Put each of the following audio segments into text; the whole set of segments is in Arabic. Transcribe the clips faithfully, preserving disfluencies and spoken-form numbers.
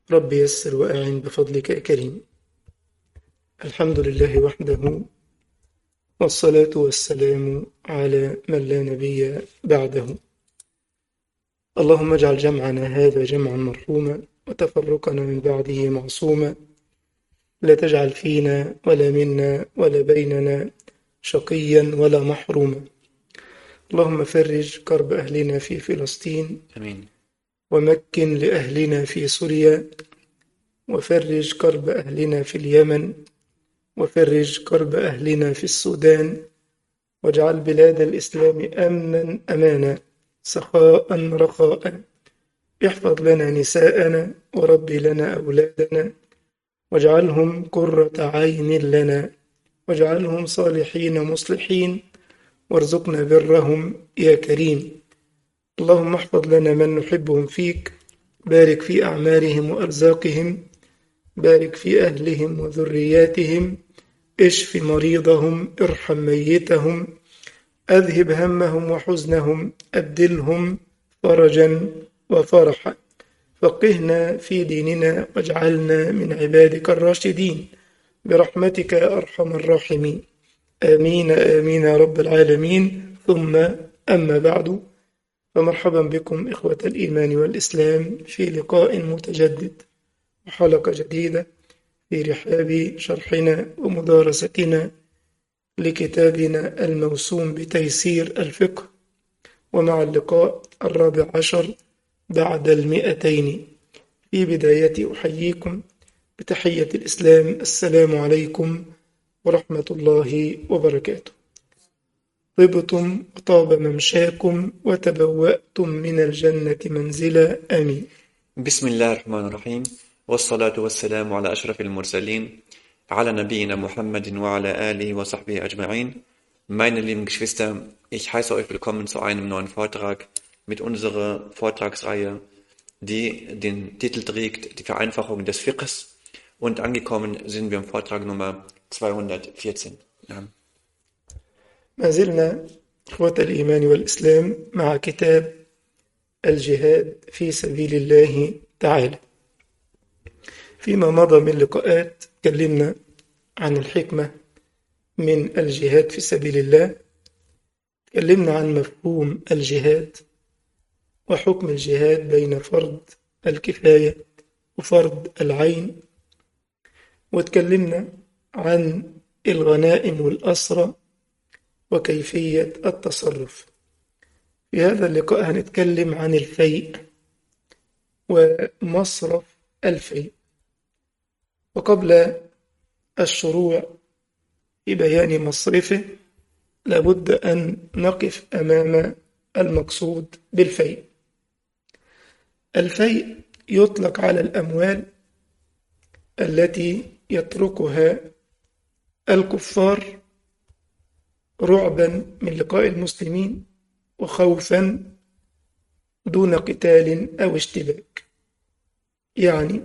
رب يسر وأعن بفضلك يا كريم. الحمد لله وحده، والصلاة والسلام على من لا نبي بعده. اللهم اجعل جمعنا هذا جمعا مرحوما، وتفرقنا من بعده معصوما. لا تجعل فينا ولا منا ولا بيننا شقيا ولا محروما. اللهم فرج كرب أهلنا في فلسطين، آمين. ومكن لأهلنا في سوريا، وفرج كرب أهلنا في اليمن، وفرج كرب أهلنا في السودان، واجعل بلاد الإسلام أمنا أمانا، سخاء رخاء. احفظ لنا نساءنا، وربي لنا أولادنا، واجعلهم قرة عين لنا، واجعلهم صالحين مصلحين، وارزقنا برهم يا كريم. اللهم احفظ لنا من نحبهم فيك، بارك في أعمارهم وأرزاقهم، بارك في أهلهم وذرياتهم، اشف مريضهم، ارحم ميتهم، أذهب همهم وحزنهم، أبدلهم فرجا وفرحا. فقهنا في ديننا، واجعلنا من عبادك الراشدين برحمتك يا أرحم الراحمين. آمين آمين يا رب العالمين. ثم أما بعد، فمرحبا بكم إخوة الإيمان والإسلام في لقاء متجدد وحلقة جديدة في رحاب شرحنا ومدارستنا لكتابنا الموسوم بتيسير الفقه، ومع اللقاء الرابع عشر بعد المئتين. في بداية أحييكم بتحية الإسلام، السلام عليكم ورحمة الله وبركاته. طبتم وطاب ممشاكم وتبوأتم من الجنة منزلا، آمين. بسم الله الرحمن الرحيم، والصلاة والسلام على أشرف المرسلين, على نبينا Muhammad وعلى آله وصحبه أجمعين. Meine lieben Geschwister, ich heiße euch willkommen zu einem neuen Vortrag mit unserer Vortragsreihe, die den Titel trägt, die Vereinfachung des Fiqhs, und angekommen sind wir im Vortrag Nummer zweihundertvierzehn. Ja. ما زلنا إخوة الإيمان والإسلام مع كتاب الجهاد في سبيل الله تعالى. فيما مضى من لقاءات تكلمنا عن الحكمة من الجهاد في سبيل الله، تكلمنا عن مفهوم الجهاد وحكم الجهاد بين فرض الكفاية وفرض العين، وتكلمنا عن الغنائم والأسرى وكيفية التصرف. في هذا اللقاء هنتكلم عن الفيء ومصرف الفيء. وقبل الشروع في بيان مصرفه لابد أن نقف أمام المقصود بالفيء. الفيء يطلق على الأموال التي يتركها الكفار رعبا من لقاء المسلمين وخوفا دون قتال أو اشتباك. يعني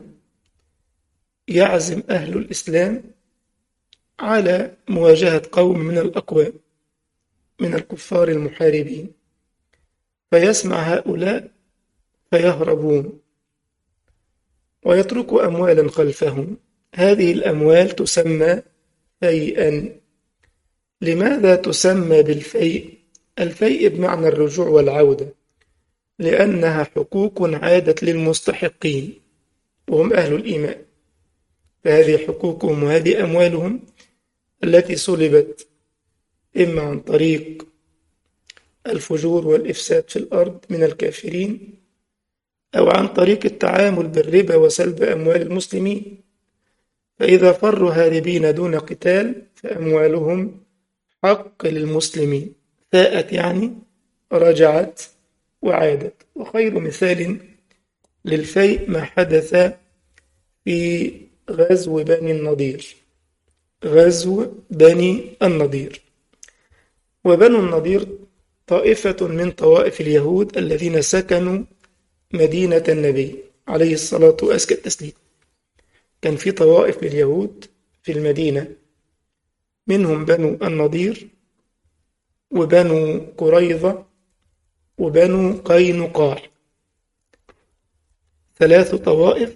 يعزم أهل الإسلام على مواجهة قوم من الأقوام من الكفار المحاربين، فيسمع هؤلاء فيهربون ويتركوا أموالا خلفهم. هذه الأموال تسمى فيئا. لماذا تسمى بالفيء؟ الفيء بمعنى الرجوع والعودة، لأنها حقوق عادت للمستحقين وهم أهل الإيمان، فهذه حقوقهم وهذه أموالهم التي سلبت إما عن طريق الفجور والإفساد في الأرض من الكافرين، أو عن طريق التعامل بالربا وسلب أموال المسلمين. فإذا فروا هاربين دون قتال فأموالهم حق للمسلمين، فاءت يعني رجعت وعادت. وخير مثال للفيء ما حدث في غزو بني النضير. غزو بني النضير وبنو النضير طائفة من طوائف اليهود الذين سكنوا مدينة النبي عليه الصلاة وأزكى التسليم. كان في طوائف لليهود في المدينة، منهم بنو النضير وبنو قريظة وبنو قينقاع، ثلاث طوائف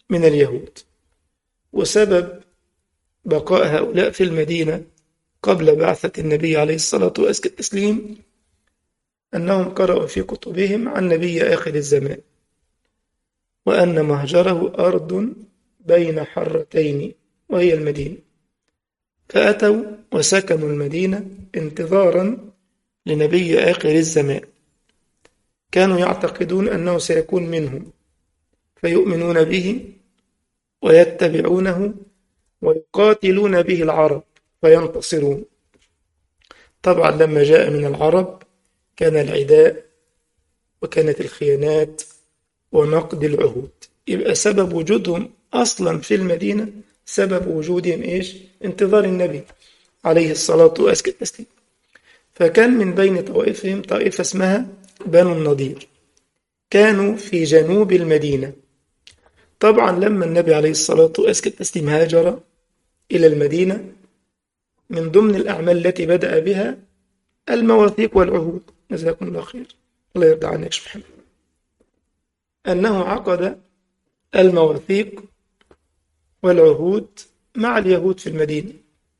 من اليهود. وسبب بقاء هؤلاء في المدينة قبل بعثة النبي عليه الصلاة والتسليم أنهم قرأوا في كتبهم عن نبي آخر الزمان، وأن مهجره أرض بين حرتين وهي المدينة، فأتوا وسكنوا المدينة انتظارا لنبي آخر الزمان. كانوا يعتقدون أنه سيكون منهم، فيؤمنون به ويتبعونه ويقاتلون به العرب فينتصرون. طبعا لما جاء من العرب كان العداء وكانت الخيانات ونقد العهود. يبقى سبب وجودهم أصلا في المدينة، سبب وجودهم إيش؟ انتظار النبي عليه الصلاة والسلام. فكان من بين طوائفهم طائفة اسمها بنو النضير، كانوا في جنوب المدينة. طبعا لما النبي عليه الصلاة والسلام هاجر إلى المدينة، من ضمن الأعمال التي بدأ بها المواثيق والعهود. جزاكم الله خير، الله يرضى عنك يا محمد. أنه عقد المواثيق والعهود مع اليهود في المدينة،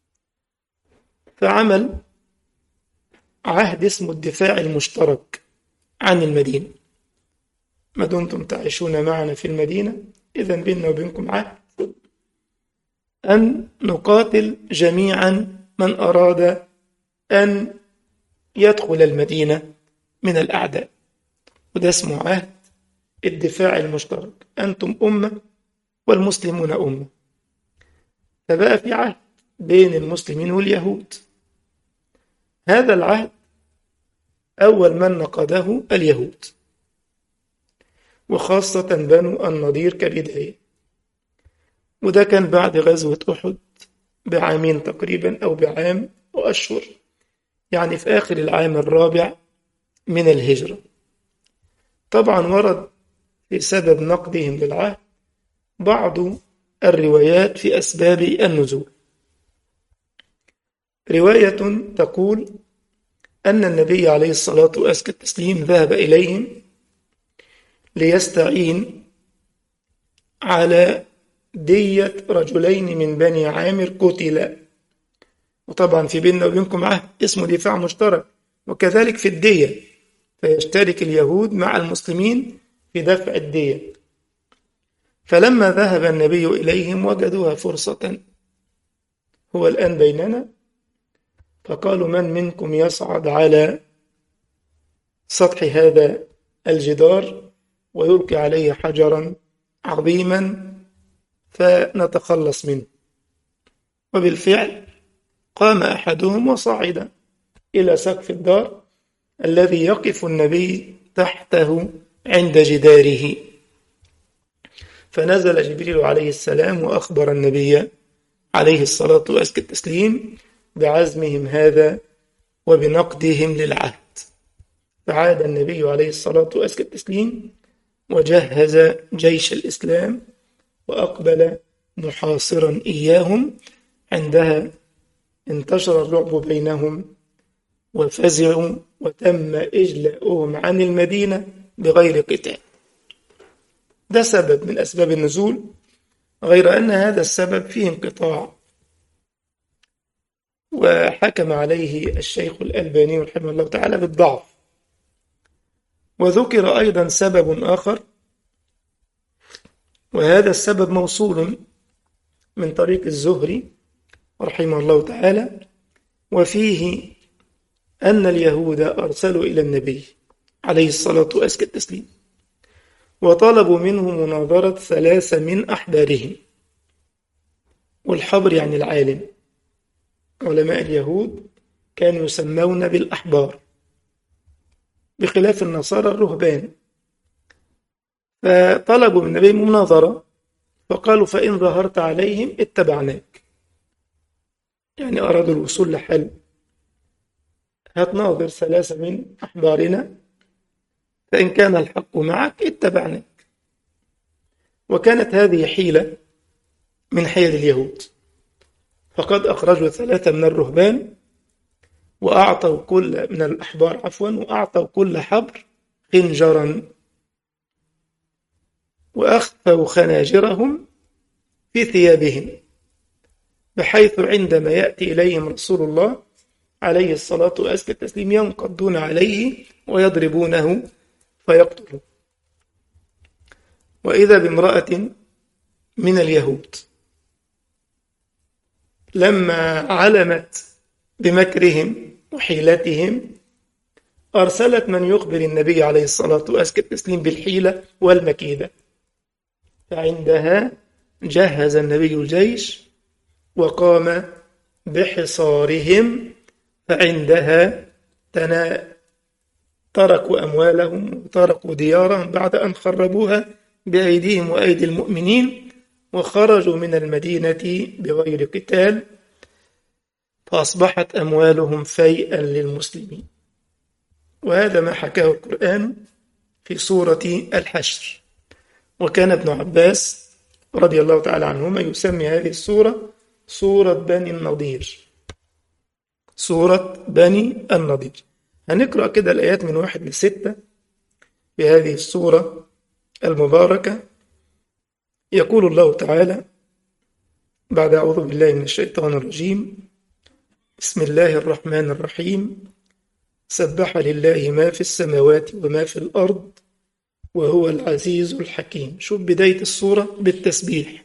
فعمل عهد اسمه الدفاع المشترك عن المدينة. ما دمتم تعيشون معنا في المدينة، إذن بيننا وبينكم عهد أن نقاتل جميعا من أراد أن يدخل المدينة من الأعداء. وده اسمه عهد الدفاع المشترك، أنتم أمة والمسلمون أمة. فبقى في عهد بين المسلمين واليهود. هذا العهد أول من نقضه اليهود، وخاصة بنو النضير كبداية. وده كان بعد غزوة أحد بعامين تقريبا أو بعام وأشهر، يعني في آخر العام الرابع من الهجرة. طبعا ورد في سبب نقضهم للعهد بعض الروايات في أسباب النزول. رواية تقول أن النبي عليه الصلاة والسلام ذهب إليهم ليستعين على دية رجلين من بني عامر قتلا. وطبعا في بيننا وبينكم عهد اسمه دفاع مشترك، وكذلك في الدية، فيشترك اليهود مع المسلمين في دفع الدية. فلما ذهب النبي إليهم وجدوها فرصة، هو الآن بيننا، فقالوا من منكم يصعد على سطح هذا الجدار ويلقي عليه حجرا عظيما فنتخلص منه. وبالفعل قام أحدهم وصعد إلى سقف الدار الذي يقف النبي تحته عند جداره. فنزل جبريل عليه السلام وأخبر النبي عليه الصلاة والتسليم بعزمهم هذا وبنقدهم للعهد. فعاد النبي عليه الصلاة والتسليم وجهز جيش الإسلام وأقبل محاصرا إياهم. عندها انتشر الرعب بينهم وفزعوا وتم إجلاؤهم عن المدينة بغير قتال. ده سبب من أسباب النزول، غير أن هذا السبب فيه انقطاع، وحكم عليه الشيخ الألباني رحمه الله تعالى بالضعف. وذكر أيضا سبب آخر، وهذا السبب موصول من طريق الزهري رحمه الله تعالى، وفيه أن اليهود أرسلوا إلى النبي عليه الصلاة والسلام وطلبوا منه مناظرة ثلاثة من أحبارهم. والحبر يعني العالم. علماء اليهود كانوا يسمون بالأحبار بخلاف النصارى الرهبان. فطلبوا من النبي مناظرة، فقالوا فإن ظهرت عليهم اتبعناك، يعني أرادوا الوصول لحل. هتناظر ثلاثة من أحبارنا، فإن كان الحق معك اتبعناك. وكانت هذه حيلة من حيل اليهود، فقد أخرجوا ثلاثة من الرهبان وأعطوا كل من الأحبار عفوا وأعطوا كل حبر خنجرا، وأخفوا خناجرهم في ثيابهم، بحيث عندما يأتي إليهم رسول الله عليه الصلاة وأزكى التسليم ينقضون عليه ويضربونه فيقتلون. وإذا بامرأة من اليهود لما علمت بمكرهم وحيلتهم أرسلت من يخبر النبي عليه الصلاة وأزكى التسليم بالحيلة والمكيدة، فعندها جهز النبي الجيش وقام بحصارهم، فعندها تنا تركوا أموالهم وتركوا ديارهم بعد أن خربوها بأيديهم وأيدي المؤمنين، وخرجوا من المدينة بغير قتال، فأصبحت أموالهم فيئا للمسلمين. وهذا ما حكاه القرآن في سورة الحشر. وكان ابن عباس رضي الله تعالى عنهما يسمي هذه السورة سورة بني النضير، سورة بني النضير. هنقرأ كده الآيات من واحد لستة في هذه السورة المباركة. يقول الله تعالى بعد أعوذ بالله من الشيطان الرجيم: بسم الله الرحمن الرحيم. سبح لله ما في السماوات وما في الأرض وهو العزيز الحكيم. شوف بداية السورة بالتسبيح،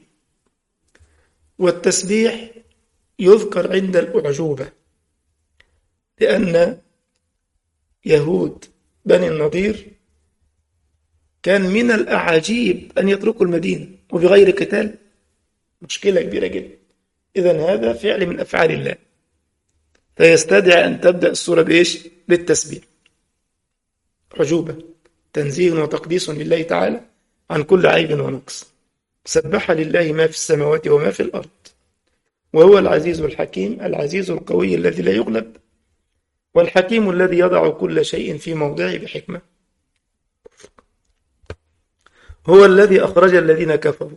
والتسبيح يذكر عند الأعجوبة، لأن يهود بني النضير كان من الأعاجيب أن يتركوا المدينة وبغير قتال، مشكلة كبيرة جدا. إذن هذا فعل من أفعال الله، فيستدعي أن تبدأ السورة بإيش؟ بالتسبيح. عجوبة، تنزيه وتقديس لله تعالى عن كل عيب ونقص. سبح لله ما في السماوات وما في الأرض وهو العزيز الحكيم. العزيز القوي الذي لا يغلب، والحكيم الذي يضع كل شيء في موضعه بحكمة. هو الذي أخرج الذين كفروا،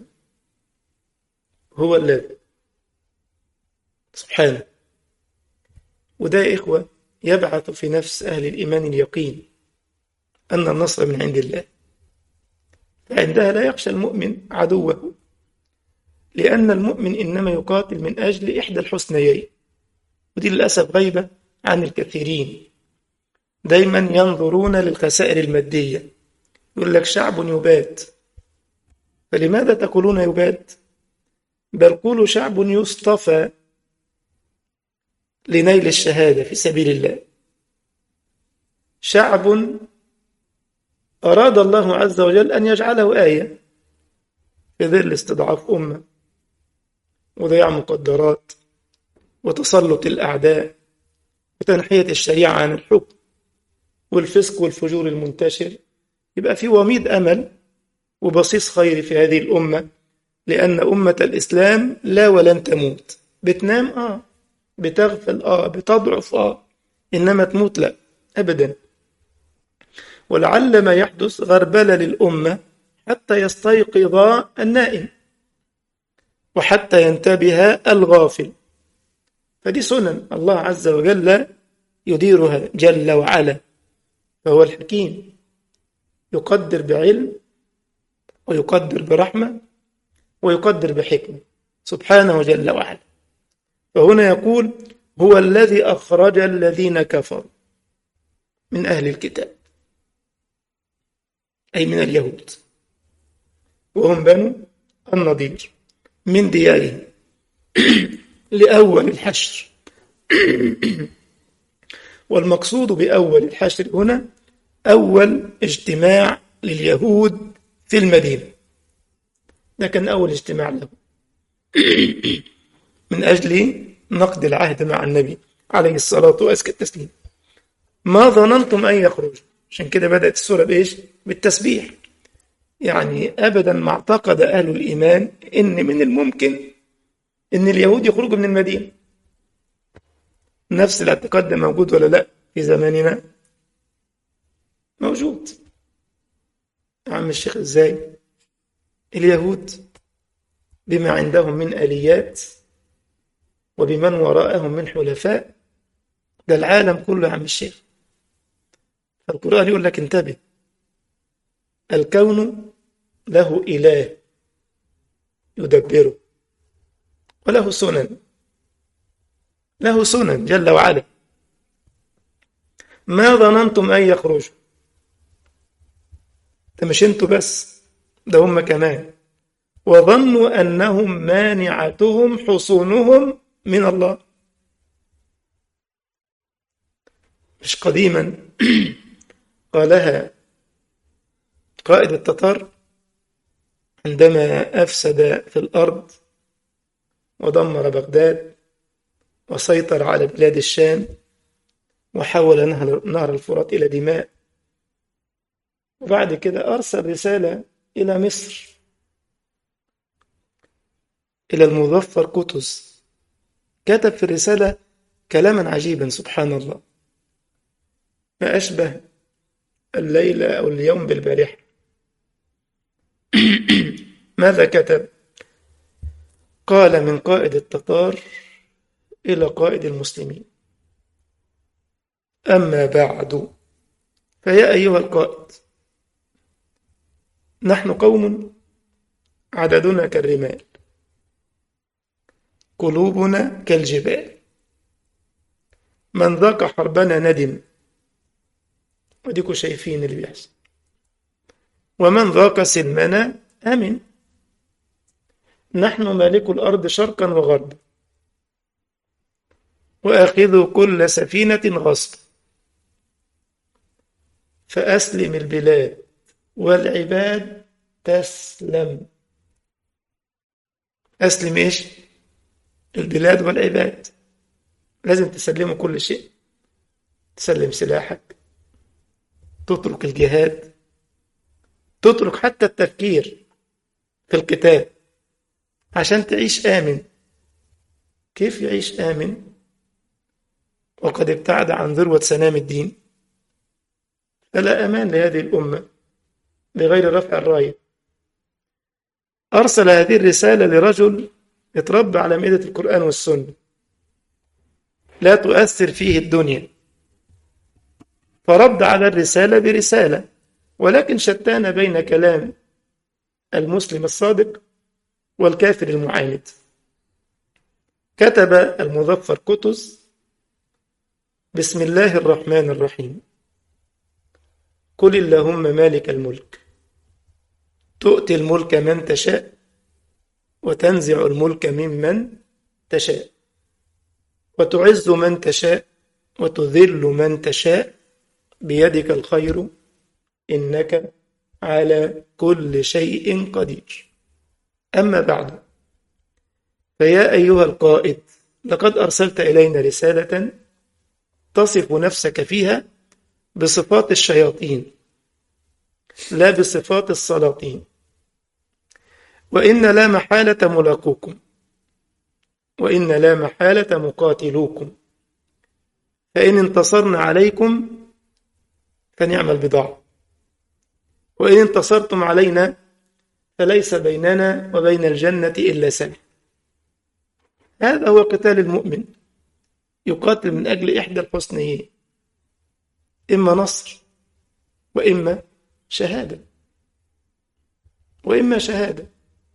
هو الذي سبحانه. وده يا إخوة يبعث في نفس أهل الإيمان اليقين أن النصر من عند الله، فعندها لا يخشى المؤمن عدوه، لأن المؤمن إنما يقاتل من أجل إحدى الحسنيين، ودي للأسف غيبة عن الكثيرين. دايما ينظرون للخسائر المادية، يقول لك شعب يباد، فلماذا تقولون يباد؟ بل قولوا شعب يصطفى لنيل الشهادة في سبيل الله، شعب أراد الله عز وجل أن يجعله آية في ظل استضعاف أمة وضياع مقدرات وتسلط الأعداء وتنحية الشريعة عن الحكم والفسق والفجور المنتشر. يبقى في وميض أمل وبصيص خير في هذه الأمة، لأن أمة الإسلام لا ولن تموت. بتنام آه، بتغفل آه، بتضعف آه، إنما تموت لا أبدا. ولعل ما يحدث غربلة للأمة حتى يستيقظ النائم وحتى ينتبه الغافل، فدي سنن الله عز وجل يديرها جل وعلا. فهو الحكيم، يقدر بعلم ويقدر برحمة ويقدر بحكمة سبحانه جل وعلا. فهنا يقول هو الذي أخرج الذين كفروا من أهل الكتاب، أي من اليهود، وهم بنو النضير، من ديارهم لأول الحشر. والمقصود بأول الحشر هنا أول اجتماع لليهود في المدينة، ده كان أول اجتماع له من أجل نقد العهد مع النبي عليه الصلاة وأزكى التسليم. ما ظننتم أن يخرجوا، عشان كده بدأت السورة بإيش؟ بالتسبيح. يعني أبدا ما اعتقد أهل الإيمان إن من الممكن إن اليهود يخرجوا من المدينة. نفس الاعتقاد ده موجود ولا لا في زماننا؟ موجود. عم الشيخ إزاي؟ اليهود بما عندهم من آليات وبمن وراءهم من حلفاء، ده العالم كله يا عم الشيخ. القرآن يقول لك انتبه، الكون له إله يدبره، وله سنن، له سنن جل وعلا. ما ظننتم أن يخرجوا، ده مش انتوا بس، ده هم كمان. وظنوا أنهم مانعتهم حصونهم من الله. مش قديما قالها قائد التتار عندما أفسد في الأرض ودمر بغداد وسيطر على بلاد الشام وحول نهر, نهر الفرات إلى دماء، وبعد كده أرسل رسالة إلى مصر، إلى المظفر قطز. كتب في الرسالة كلاما عجيبا سبحان الله، ما أشبه الليلة أو اليوم بالبارحة. ماذا كتب؟ قال من قائد التتار إلى قائد المسلمين: أما بعد، فيا أيها القائد، نحن قوم عددنا كالرمال، قلوبنا كالجبال، من ذاق حربنا ندم، وديكوا شايفين اللي بيحصل، ومن ذاق سلمنا أمن. نحن مالك الأرض شرقا وغربا، وآخذوا كل سفينة غصب، فأسلم البلاد والعباد تسلم. أسلم إيش؟ البلاد والعباد، لازم تسلموا كل شيء، تسلم سلاحك، تترك الجهاد، تترك حتى التفكير في القتال عشان تعيش آمن. كيف يعيش آمن وقد ابتعد عن ذروة سنام الدين؟ فلا أمان لهذه الأمة بغير رفع الراية. أرسل هذه الرسالة لرجل اتربى على مائدة القرآن والسنة، لا تؤثر فيه الدنيا، فرد على الرسالة برسالة، ولكن شتان بين كلام المسلم الصادق والكافر المعاند. كتب المظفر قطز: بسم الله الرحمن الرحيم، قل اللهم مالك الملك، تؤتي الملك من تشاء وتنزع الملك ممن تشاء، وتعز من تشاء وتذل من تشاء، بيدك الخير إنك على كل شيء قدير. أما بعد، فيا أيها القائد، لقد أرسلت إلينا رسالة تصف نفسك فيها بصفات الشياطين لا بصفات السلاطين، وإن لا محالة ملاقوكم، وإن لا محالة مقاتلوكم، فإن انتصرنا عليكم فنعم البضاعة، وإن انتصرتم علينا فليس بيننا وبين الجنة إلا سنة. هذا هو قتال المؤمن، يقاتل من أجل إحدى الحسنيين، إما نصر وإما شهادة، وإما شهادة.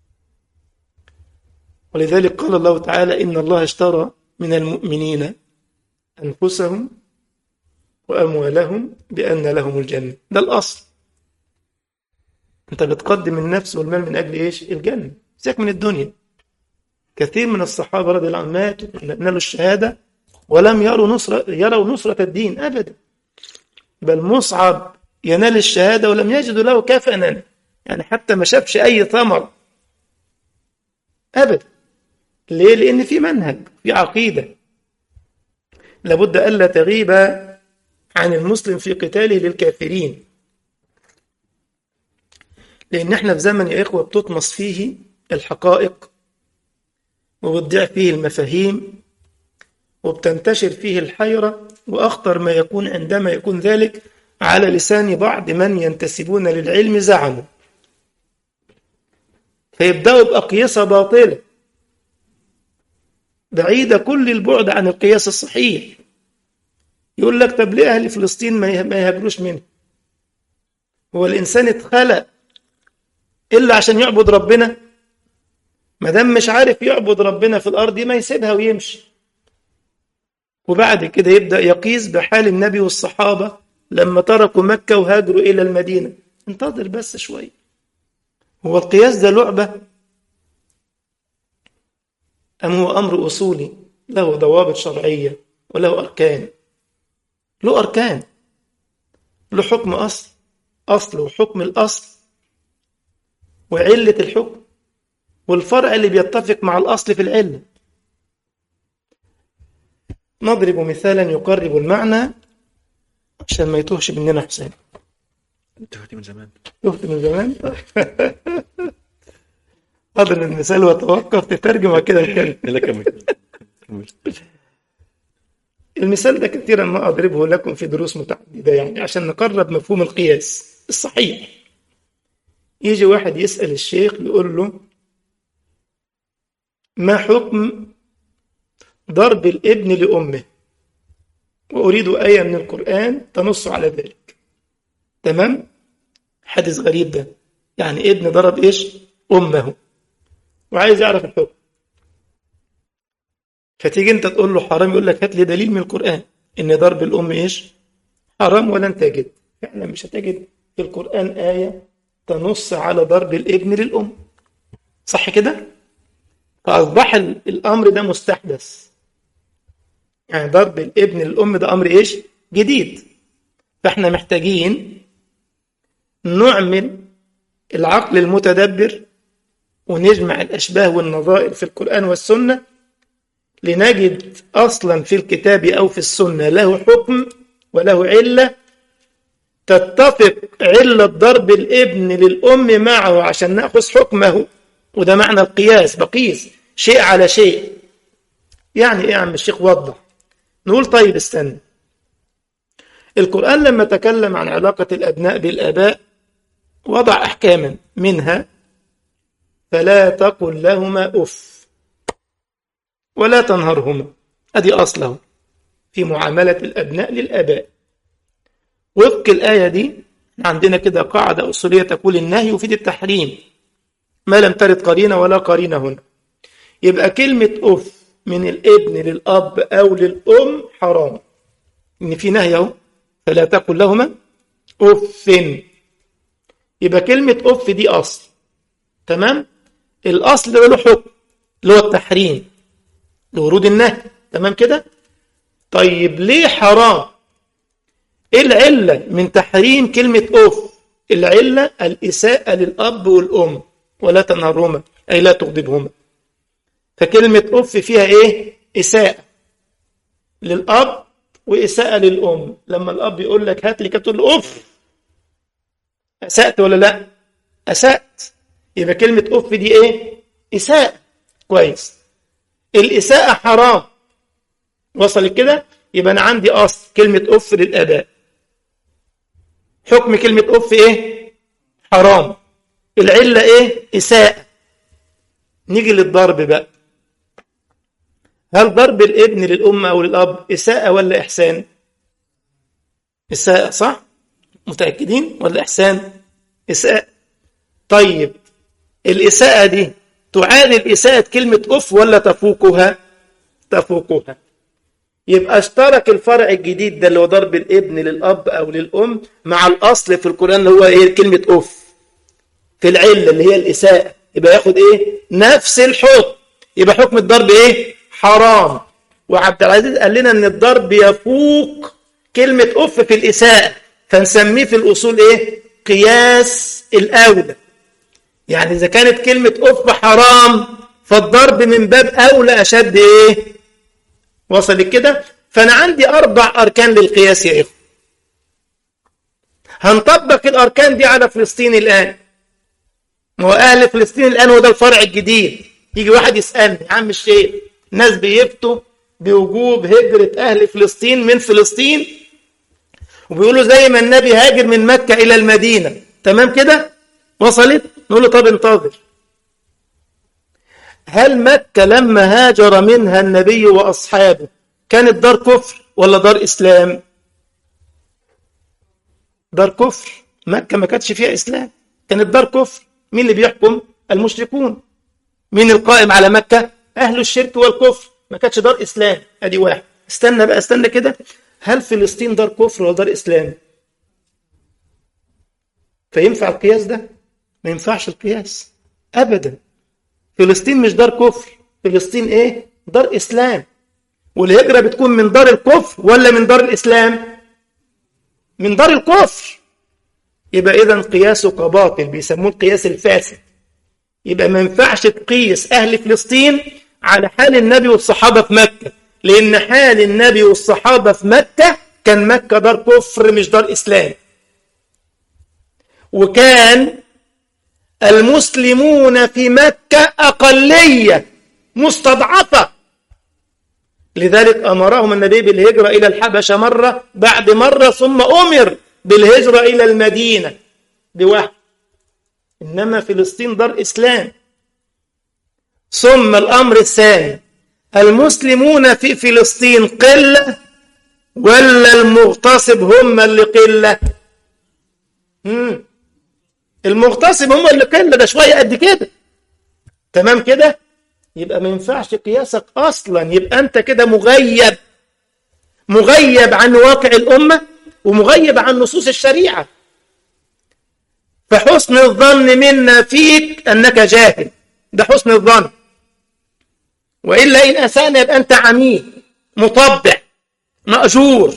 ولذلك قال الله تعالى: إن الله اشترى من المؤمنين أنفسهم وأموالهم بأن لهم الجنة. ده الأصل، أنت بتقدم النفس والمال من أجل إيش؟ الجنة، سيبك من الدنيا. كثير من الصحابة رضي الله عنهم ماتوا نالوا الشهادة ولم يروا نصرة يروا نصرة الدين أبدا، بل مصعب ينال الشهادة ولم يجدوا له كفنا، يعني حتى ما شافش أي ثمر أبدا. ليه؟ لأن في منهج، في عقيدة، لابد ألا تغيب عن المسلم في قتاله للكافرين، لأن احنا في زمن يا إخوة بتطمس فيه الحقائق وبتضيع فيه المفاهيم وبتنتشر فيه الحيرة، وأخطر ما يكون عندما يكون ذلك على لسان بعض من ينتسبون للعلم زعموا، فيبدأوا بأقيسة باطلة بعيدة كل البعد عن القياس الصحيح. يقول لك: طب ليه أهل فلسطين ما يهاجروش منه؟ هو الإنسان اتخلق إلا عشان يعبد ربنا؟ ما دام مش عارف يعبد ربنا في الأرض ما يسيبها ويمشي. وبعد كده يبدأ يقيس بحال النبي والصحابة لما تركوا مكة وهاجروا إلى المدينة. انتظر بس شوي. هو القياس ده لعبة أم هو أمر أصولي له ضوابط شرعية وله أركان؟ له أركان، له حكم أصل أصل وحكم الأصل وعلة الحكم والفرع اللي بيتفق مع الأصل في العلة. نضرب مثالا يقرب المعنى عشان ما يتوهش مننا حسين. تهت من زمان تهت من زمان أضرب المثال وتوقف تترجم كده الكلمة. لا كمل. المثال ده كثيرا ما أضربه لكم في دروس متعددة يعني عشان نقرب مفهوم القياس الصحيح. يجي واحد يسأل الشيخ يقول له ما حكم ضرب الابن لأمه وأريد آية من القرآن تنص على ذلك. تمام؟ حديث غريب ده، يعني ابن ضرب إيش؟ أمه، وعايز يعرف الحكم. فتيجي أنت تقول له حرام، يقول لك هات لي دليل من القرآن إن ضرب الأم إيش؟ حرام. ولن تجد، فعلا مش هتجد في القرآن آية تنص على ضرب الابن للأم. صح كده؟ فأصبح الأمر ده مستحدث، يعني ضرب الابن للأم ده أمر إيش؟ جديد. فإحنا محتاجين نعمل العقل المتدبر ونجمع الأشباه والنظائر في القرآن والسنة لنجد أصلا في الكتاب أو في السنة له حكم وله علة تتفق علة ضرب الابن للأم معه عشان نأخذ حكمه. وده معنى القياس، بقيس شيء على شيء. يعني إيه يا عم الشيخ؟ وضح. نقول طيب استنى، القرآن لما تكلم عن علاقة الأبناء بالآباء وضع أحكاما، منها فلا تقل لهما أف ولا تنهرهما. أدي أصله في معاملة الأبناء للآباء. وفق الآية دي عندنا كده قاعدة أصولية تقول النهي يفيد التحريم ما لم ترد قرينة ولا قرينة هنا. يبقى كلمة أف من الابن للأب أو للأم حرام، إن في نهي أهو، فلا تقل لهما أف. يبقى كلمة أف دي أصل، تمام؟ الأصل له حكم اللي هو التحريم لورود النهي، تمام كده؟ طيب ليه حرام؟ إيه العلة من تحريم كلمة أف؟ العلة الإساءة للأب والأم، ولا تنهرهما أي لا تغضبهما. فكلمة أف فيها إيه؟ إساءة للأب وإساءة للأم. لما الأب يقول لك هات لي كده تقول له أف، أسأت ولا لا؟ أسأت. يبقى كلمة أف دي إيه؟ إساءة. كويس. الإساءة حرام. وصل كده؟ يبقى أنا عندي أصل كلمة أف للآباء، حكم كلمة أف إيه؟ حرام. العلة إيه؟ إساءة. نيجي للضرب بقى. هل ضرب الابن للأم أو للأب إساءة ولا إحسان؟ إساءة، صح؟ متأكدين ولا إحسان؟ إساءة. طيب الإساءة دي تعادل إساءة كلمة أف ولا تفوقها؟ تفوقها. يبقى اشترك الفرع الجديد ده اللي هو ضرب الابن للأب أو للأم مع الأصل في القرآن اللي هو إيه؟ كلمة أف في العلة اللي هي الإساءة. يبقى ياخد إيه؟ نفس الحكم. يبقى حكم الضرب إيه؟ حرام. وعبد العزيز قال لنا إن الضرب يفوق كلمة أف في الإساءة، فنسميه في الأصول إيه؟ قياس الأولى. يعني إذا كانت كلمة أف حرام فالضرب من باب أولى أشد إيه؟ وصل كده؟ فأنا عندي أربع أركان للقياس يا إخوة. هنطبق الأركان دي على فلسطين الآن. وأهل فلسطين الآن وده الفرع الجديد. يجي واحد يسألني يا عم الشيخ، ناس بيفتوا بوجوب هجرة أهل فلسطين من فلسطين وبيقولوا زي ما النبي هاجر من مكة إلى المدينة، تمام كده؟ وصلت؟ نقول له طب انتظر. هل مكة لما هاجر منها النبي وأصحابه كانت دار كفر ولا دار إسلام؟ دار كفر. مكة ما كانتش فيها إسلام، كانت دار كفر. مين اللي بيحكم؟ المشركون. مين القائم على مكة؟ أهل الشرك والكفر، ما كانتش دار إسلام. أدي واحد. استنى بقى استنى كده، هل فلسطين دار كفر ولا دار إسلام؟ فينفع القياس ده؟ ما ينفعش القياس أبدا. فلسطين مش دار كفر، فلسطين إيه؟ دار إسلام. والهجرة بتكون من دار الكفر ولا من دار الإسلام؟ من دار الكفر. يبقى إذن قياسك باطل، بيسموه القياس الفاسد. يبقى ما ينفعش تقيس أهل فلسطين على حال النبي والصحابة في مكة، لأن حال النبي والصحابة في مكة كان مكة دار كفر مش دار إسلام، وكان المسلمون في مكة أقلية مستضعفة، لذلك أمرهم النبي بالهجرة إلى الحبشة مرة بعد مرة، ثم أمر بالهجرة إلى المدينة بواحد. إنما فلسطين دار إسلام. ثم الأمر الثاني، المسلمون في فلسطين قلة ولا المغتصب هم اللي قلة؟ مم. المغتصب هم اللي قلة، ده شوية قد كده. تمام كده؟ يبقى ما ينفعش قياسك أصلا، يبقى أنت كده مغيب مغيب عن واقع الأمة ومغيب عن نصوص الشريعة. فحسن الظن منا فيك أنك جاهل، ده حسن الظن، وإلا إن أسأنا يبقى أنت عميل مطبع مأجور.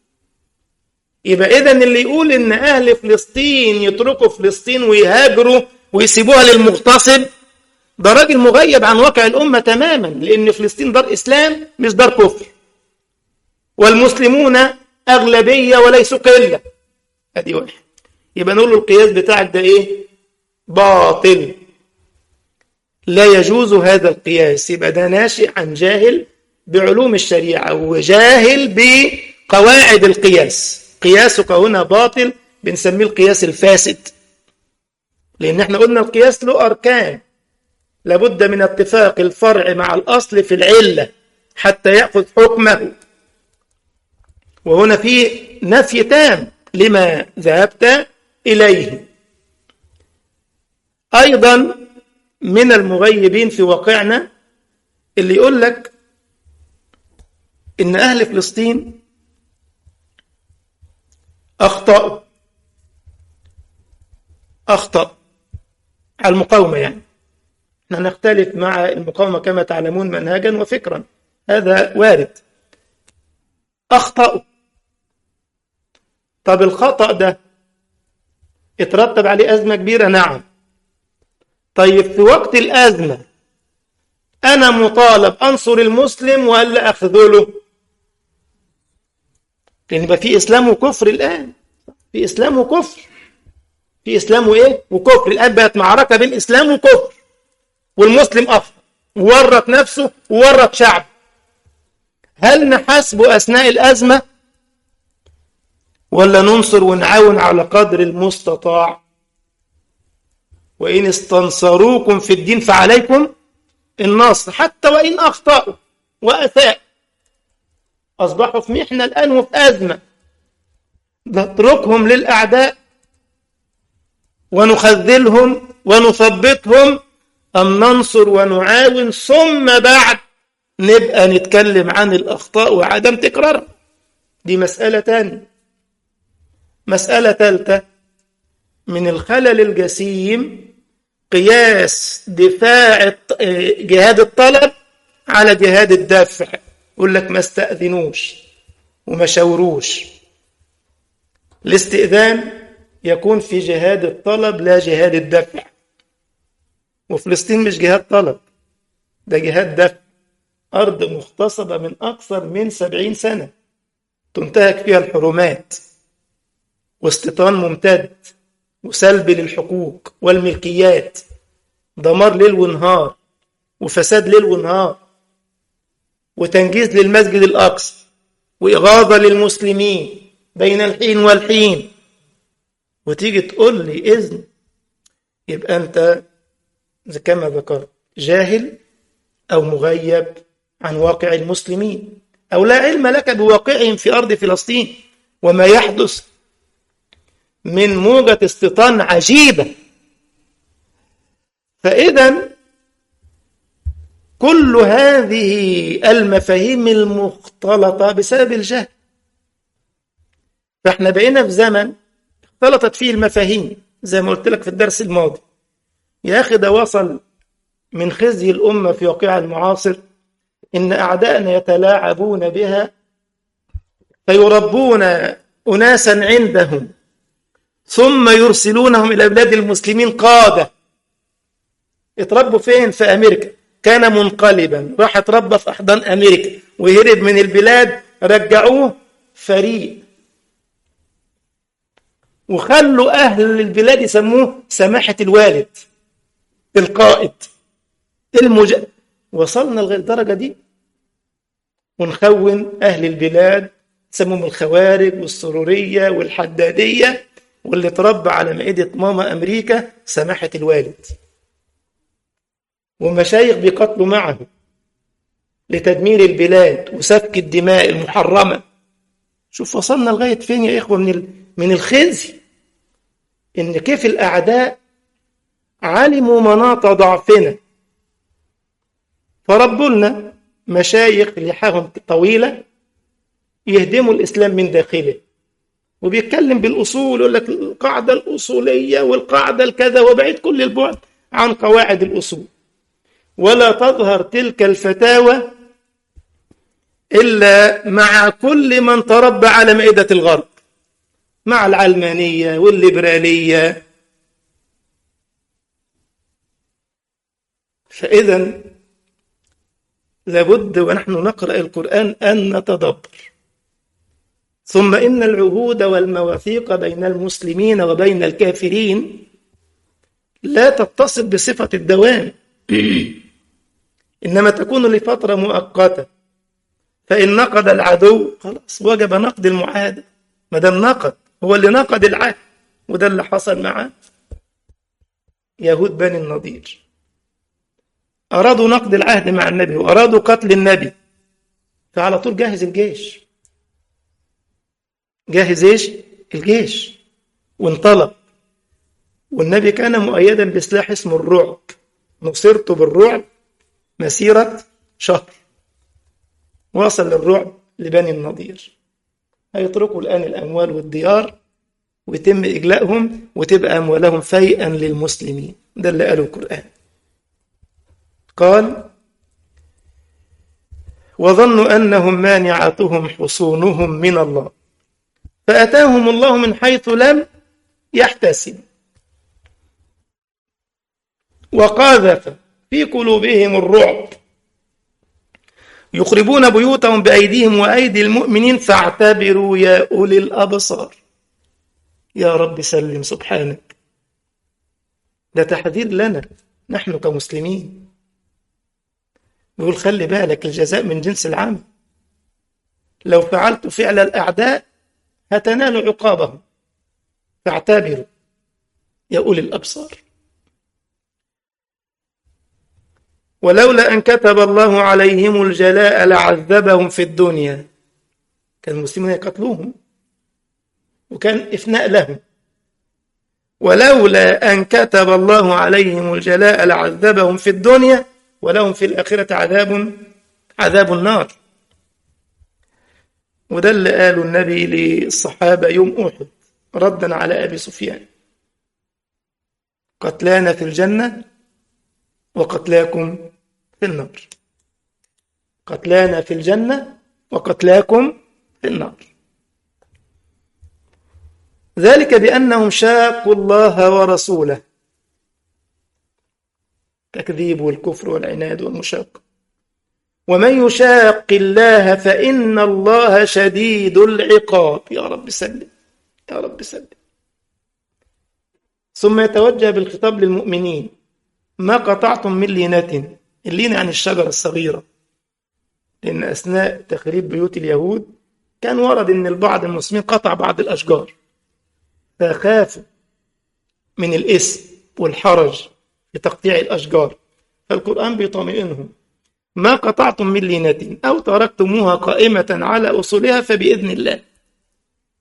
يبقى إذن اللي يقول إن أهل فلسطين يتركوا فلسطين ويهاجروا ويسيبوها للمغتصب، ده راجل مغيب عن واقع الأمة تماما، لأن فلسطين دار إسلام مش دار كفر، والمسلمون أغلبية وليسوا قلة. هذه واحد. يبقى نقول له القياس بتاعك ده إيه؟ باطل، لا يجوز هذا القياس. يبقى ده ناشئ عن جاهل بعلوم الشريعة وجاهل بقواعد القياس. قياسك هنا باطل، بنسميه القياس الفاسد، لأن احنا قلنا القياس له أركان، لابد من اتفاق الفرع مع الأصل في العلة حتى يأخذ حكمه، وهنا في نفي تام لما ذهبت إليه. أيضا من المغيبين في واقعنا اللي يقول لك إن أهل فلسطين أخطأوا أخطأ على المقاومة. يعني نحن نختلف مع المقاومة كما تعلمون منهجا وفكرا، هذا وارد. أخطأوا. طب الخطأ ده اترتب عليه أزمة كبيرة؟ نعم. طيب في وقت الأزمة أنا مطالب أنصر المسلم ولا أخذله؟ لأن يبقى في إسلام وكفر الآن، في إسلام وكفر، في إسلام وإيه؟ وكفر. الآن بقت معركة بين إسلام وكفر، والمسلم أخطأ وورط نفسه وورط شعب. هل نحاسبه أثناء الأزمة ولا ننصر ونعاون على قدر المستطاع؟ وإن استنصروكم في الدين فعليكم النصر، حتى وإن أخطأوا وأساء، أصبحوا في محنة الآن وفي أزمة، نتركهم للأعداء ونخذلهم ونثبتهم أم ننصر ونعاون ثم بعد نبقى نتكلم عن الأخطاء وعدم تكرارها؟ دي مسألة تانية. مسألة ثالثة من الخلل الجسيم قياس دفاع جهاد الطلب على جهاد الدفع. يقول لك ما استأذنوش وما شاوروش. الاستئذان يكون في جهاد الطلب لا جهاد الدفع، وفلسطين مش جهاد طلب، ده جهاد دفع. أرض مغتصبة من أكثر من سبعين سنة تنتهك فيها الحرمات، واستيطان ممتد وسلب للحقوق والملكيات، دمار ليل ونهار وفساد ليل ونهار، وتنجيز للمسجد الأقصى وإغاظة للمسلمين بين الحين والحين، وتيجي تقول لي إذن؟ يبقى أنت كما ذكرت جاهل أو مغيب عن واقع المسلمين، أو لا علم لك بواقعهم في أرض فلسطين وما يحدث من موجة استيطان عجيبة فإذا كل هذه المفاهيم المختلطة بسبب الجهل. فاحنا بقينا في زمن اختلطت فيه المفاهيم زي ما قلت لك في الدرس الماضي. يا أخي ده وصل من خزي الأمة في واقعها المعاصر إن أعداءنا يتلاعبون بها فيربون أناسا عندهم ثم يرسلونهم إلى بلاد المسلمين قادة. اتربوا فين؟ في أمريكا. كان منقلبا راح اتربى في أحضان أمريكا وهرب من البلاد، رجعوه فريق وخلوا أهل البلاد يسموه سماحة الوالد، القائد، المج... وصلنا لغاية الدرجة دي. ونخون أهل البلاد سموهم الخوارج والسرورية والحدادية، واللي تربى على مائدة ماما أمريكا سماحة الوالد، ومشايخ بيقتلوا معه لتدمير البلاد وسفك الدماء المحرمة. شوف وصلنا لغاية فين يا إخوة من ال... من الخزي، إن كيف الأعداء علموا مناط ضعفنا فربوا لنا مشايخ لحاهم طويلة يهدموا الإسلام من داخله. وبيتكلم بالأصول، يقول لك القاعدة الأصولية والقاعدة الكذا، وبعيد كل البعد عن قواعد الأصول. ولا تظهر تلك الفتاوى إلا مع كل من تربى على مائدة الغرب، مع العلمانية والليبرالية. فإذا لابد ونحن نقرأ القرآن أن نتدبر. ثم إن العهود والمواثيق بين المسلمين وبين الكافرين لا تتصل بصفة الدوام إنما تكون لفترة مؤقتة. فإن نقض العدو خلاص وجب نقض المعاهدة، ما دام نقض هو اللي نقض العهد. وده اللي حصل مع يهود بني النضير، أرادوا نقض العهد مع النبي وأرادوا قتل النبي، فعلى طول جاهز الجيش، جاهز إيش؟ الجيش، وانطلق. والنبي كان مؤيدا بسلاح اسمه الرعب، نصرت بالرعب مسيرة شهر. وصل للرعب لبني النضير، هيتركوا الآن الأموال والديار ويتم إجلائهم وتبقى أموالهم فيئا للمسلمين. ده اللي قاله القرآن. قال وظنوا أنهم مانعتهم حصونهم من الله فأتاهم الله من حيث لم يحتسب وقاذف في قلوبهم الرعب يخربون بيوتهم بأيديهم وأيدي المؤمنين فاعتبروا يا أولي الأبصار. يا رب سلم سبحانك. ده تحذير لنا نحن كمسلمين، يقول خلي بالك الجزاء من جنس العمل، لو فعلت فعل الأعداء هتنال عقابهم، فاعتبروا يا أولي الأبصار. ولولا أن كتب الله عليهم الجلاء لعذبهم في الدنيا، كان المسلمين يقتلوهم وكان إفناء لهم. ولولا أن كتب الله عليهم الجلاء لعذبهم في الدنيا ولهم في الآخرة عذاب عذاب النار. وده اللي قاله النبي للصحابة يوم أحد ردا على أبي سفيان: قتلانا في الجنة وقتلاكم في النار. قتلانا في الجنة وقتلاكم في النار. ذلك بأنهم شاقوا الله ورسوله، تكذيب والكفر والعناد والمشاقة. ومن يشاق الله فإن الله شديد العقاب. يا رب سلم، يا رب سلم. ثم يتوجه بالخطاب للمؤمنين: ما قطعتم من لينة. اللينة عن الشجرة الصغيرة، لأن أثناء تخريب بيوت اليهود كان ورد أن البعض المسلمين قطع بعض الأشجار، فخافوا من الإثم والحرج في تقطيع الأشجار، فالقرآن بيطمئنهم: ما قطعتم من لينة أو تركتموها قائمة على أصولها فبإذن الله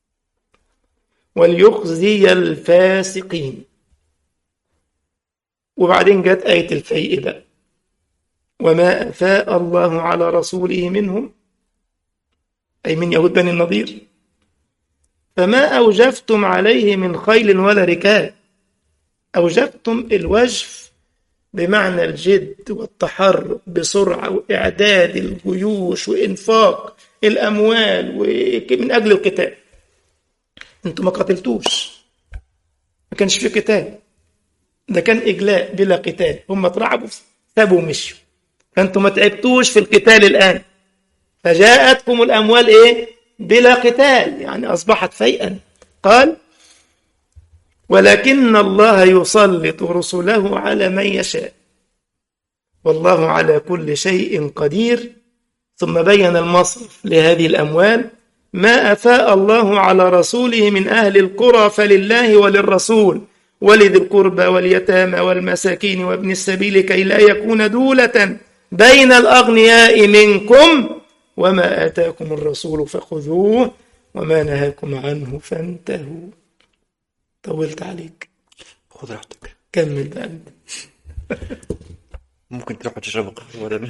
وليخزي الفاسقين. وبعدين جت آية الفيء بقى، وما أفاء الله على رسوله منهم، أي من يهود بني النضير، فما أوجفتم عليه من خيل ولا ركاب. أوجفتم الوجف بمعنى الجد والتحرك بسرعة وإعداد الجيوش وإنفاق الأموال من أجل القتال. أنتم ما قتلتوش، ما كانش في قتال، ده كان إجلاء بلا قتال. هم اترعبوا سابوا ومشوا، فأنتم ما تعبتوش في القتال الآن، فجاءتكم الأموال إيه؟ بلا قتال، يعني أصبحت فيئا. قال ولكن الله يسلط رسله على من يشاء والله على كل شيء قدير. ثم بين المصرف لهذه الأموال: ما أفاء الله على رسوله من أهل القرى فلله وللرسول ولذي القربى واليتامى والمساكين وابن السبيل كي لا يكون دولة بين الأغنياء منكم وما آتاكم الرسول فخذوه وما نهاكم عنه فانتهوا. طولت عليك، خذ راحتك، كمل بقى. ممكن تروح تشرب قهوة ولا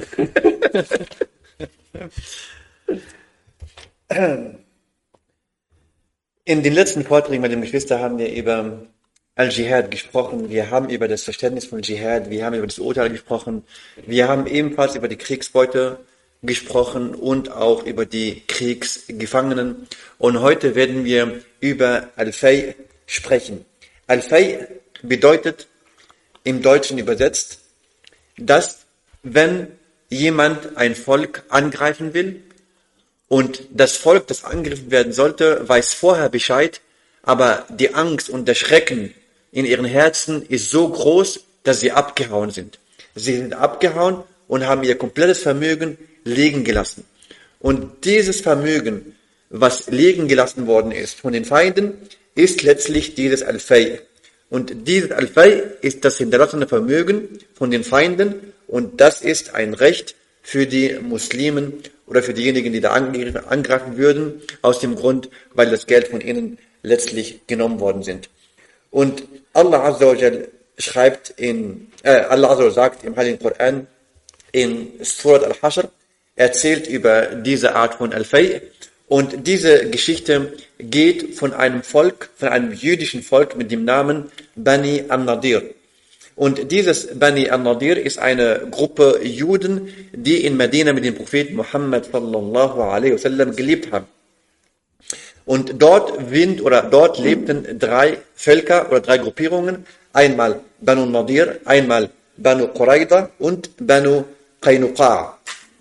In den letzten Vorträgen mit den Geschwistern haben wir über Al-Jihad gesprochen, wir haben über das Verständnis von Dschihad, wir haben über das Urteil gesprochen, wir haben ebenfalls über die Kriegsbeute gesprochen und auch über die Kriegsgefangenen. Und heute werden wir über Al-Fay sprechen. Al-Fay bedeutet im Deutschen übersetzt, dass wenn jemand ein Volk angreifen will und das Volk, das angegriffen werden sollte, weiß vorher Bescheid, aber die Angst und der Schrecken in ihren Herzen ist so groß, dass sie abgehauen sind. Sie sind abgehauen und haben ihr komplettes Vermögen liegen gelassen. Und dieses Vermögen, was liegen gelassen worden ist von den Feinden, ist letztlich dieses Al-Fay. Und dieses Al-Fay ist das hinterlassene Vermögen von den Feinden und das ist ein Recht für die Muslimen oder für diejenigen, die da angreifen würden, aus dem Grund, weil das Geld von ihnen letztlich genommen worden sind. Und Allah Azza wa Jal schreibt in, äh, Allah Azza wa Jal sagt im Heiligen Koran in Surat Al-Hashr, erzählt über diese Art von Al-Fay. Und diese Geschichte geht von einem Volk, von einem jüdischen Volk mit dem Namen Bani an-Nadir. Und dieses Bani an-Nadir ist eine Gruppe Juden, die in Medina mit dem Propheten Muhammad sallallahu alaihi wasallam gelebt haben. Und dort wind, oder dort lebten drei Völker oder drei Gruppierungen, einmal Banu Nadir, einmal Banu Qurayda und Banu Qaynuqa.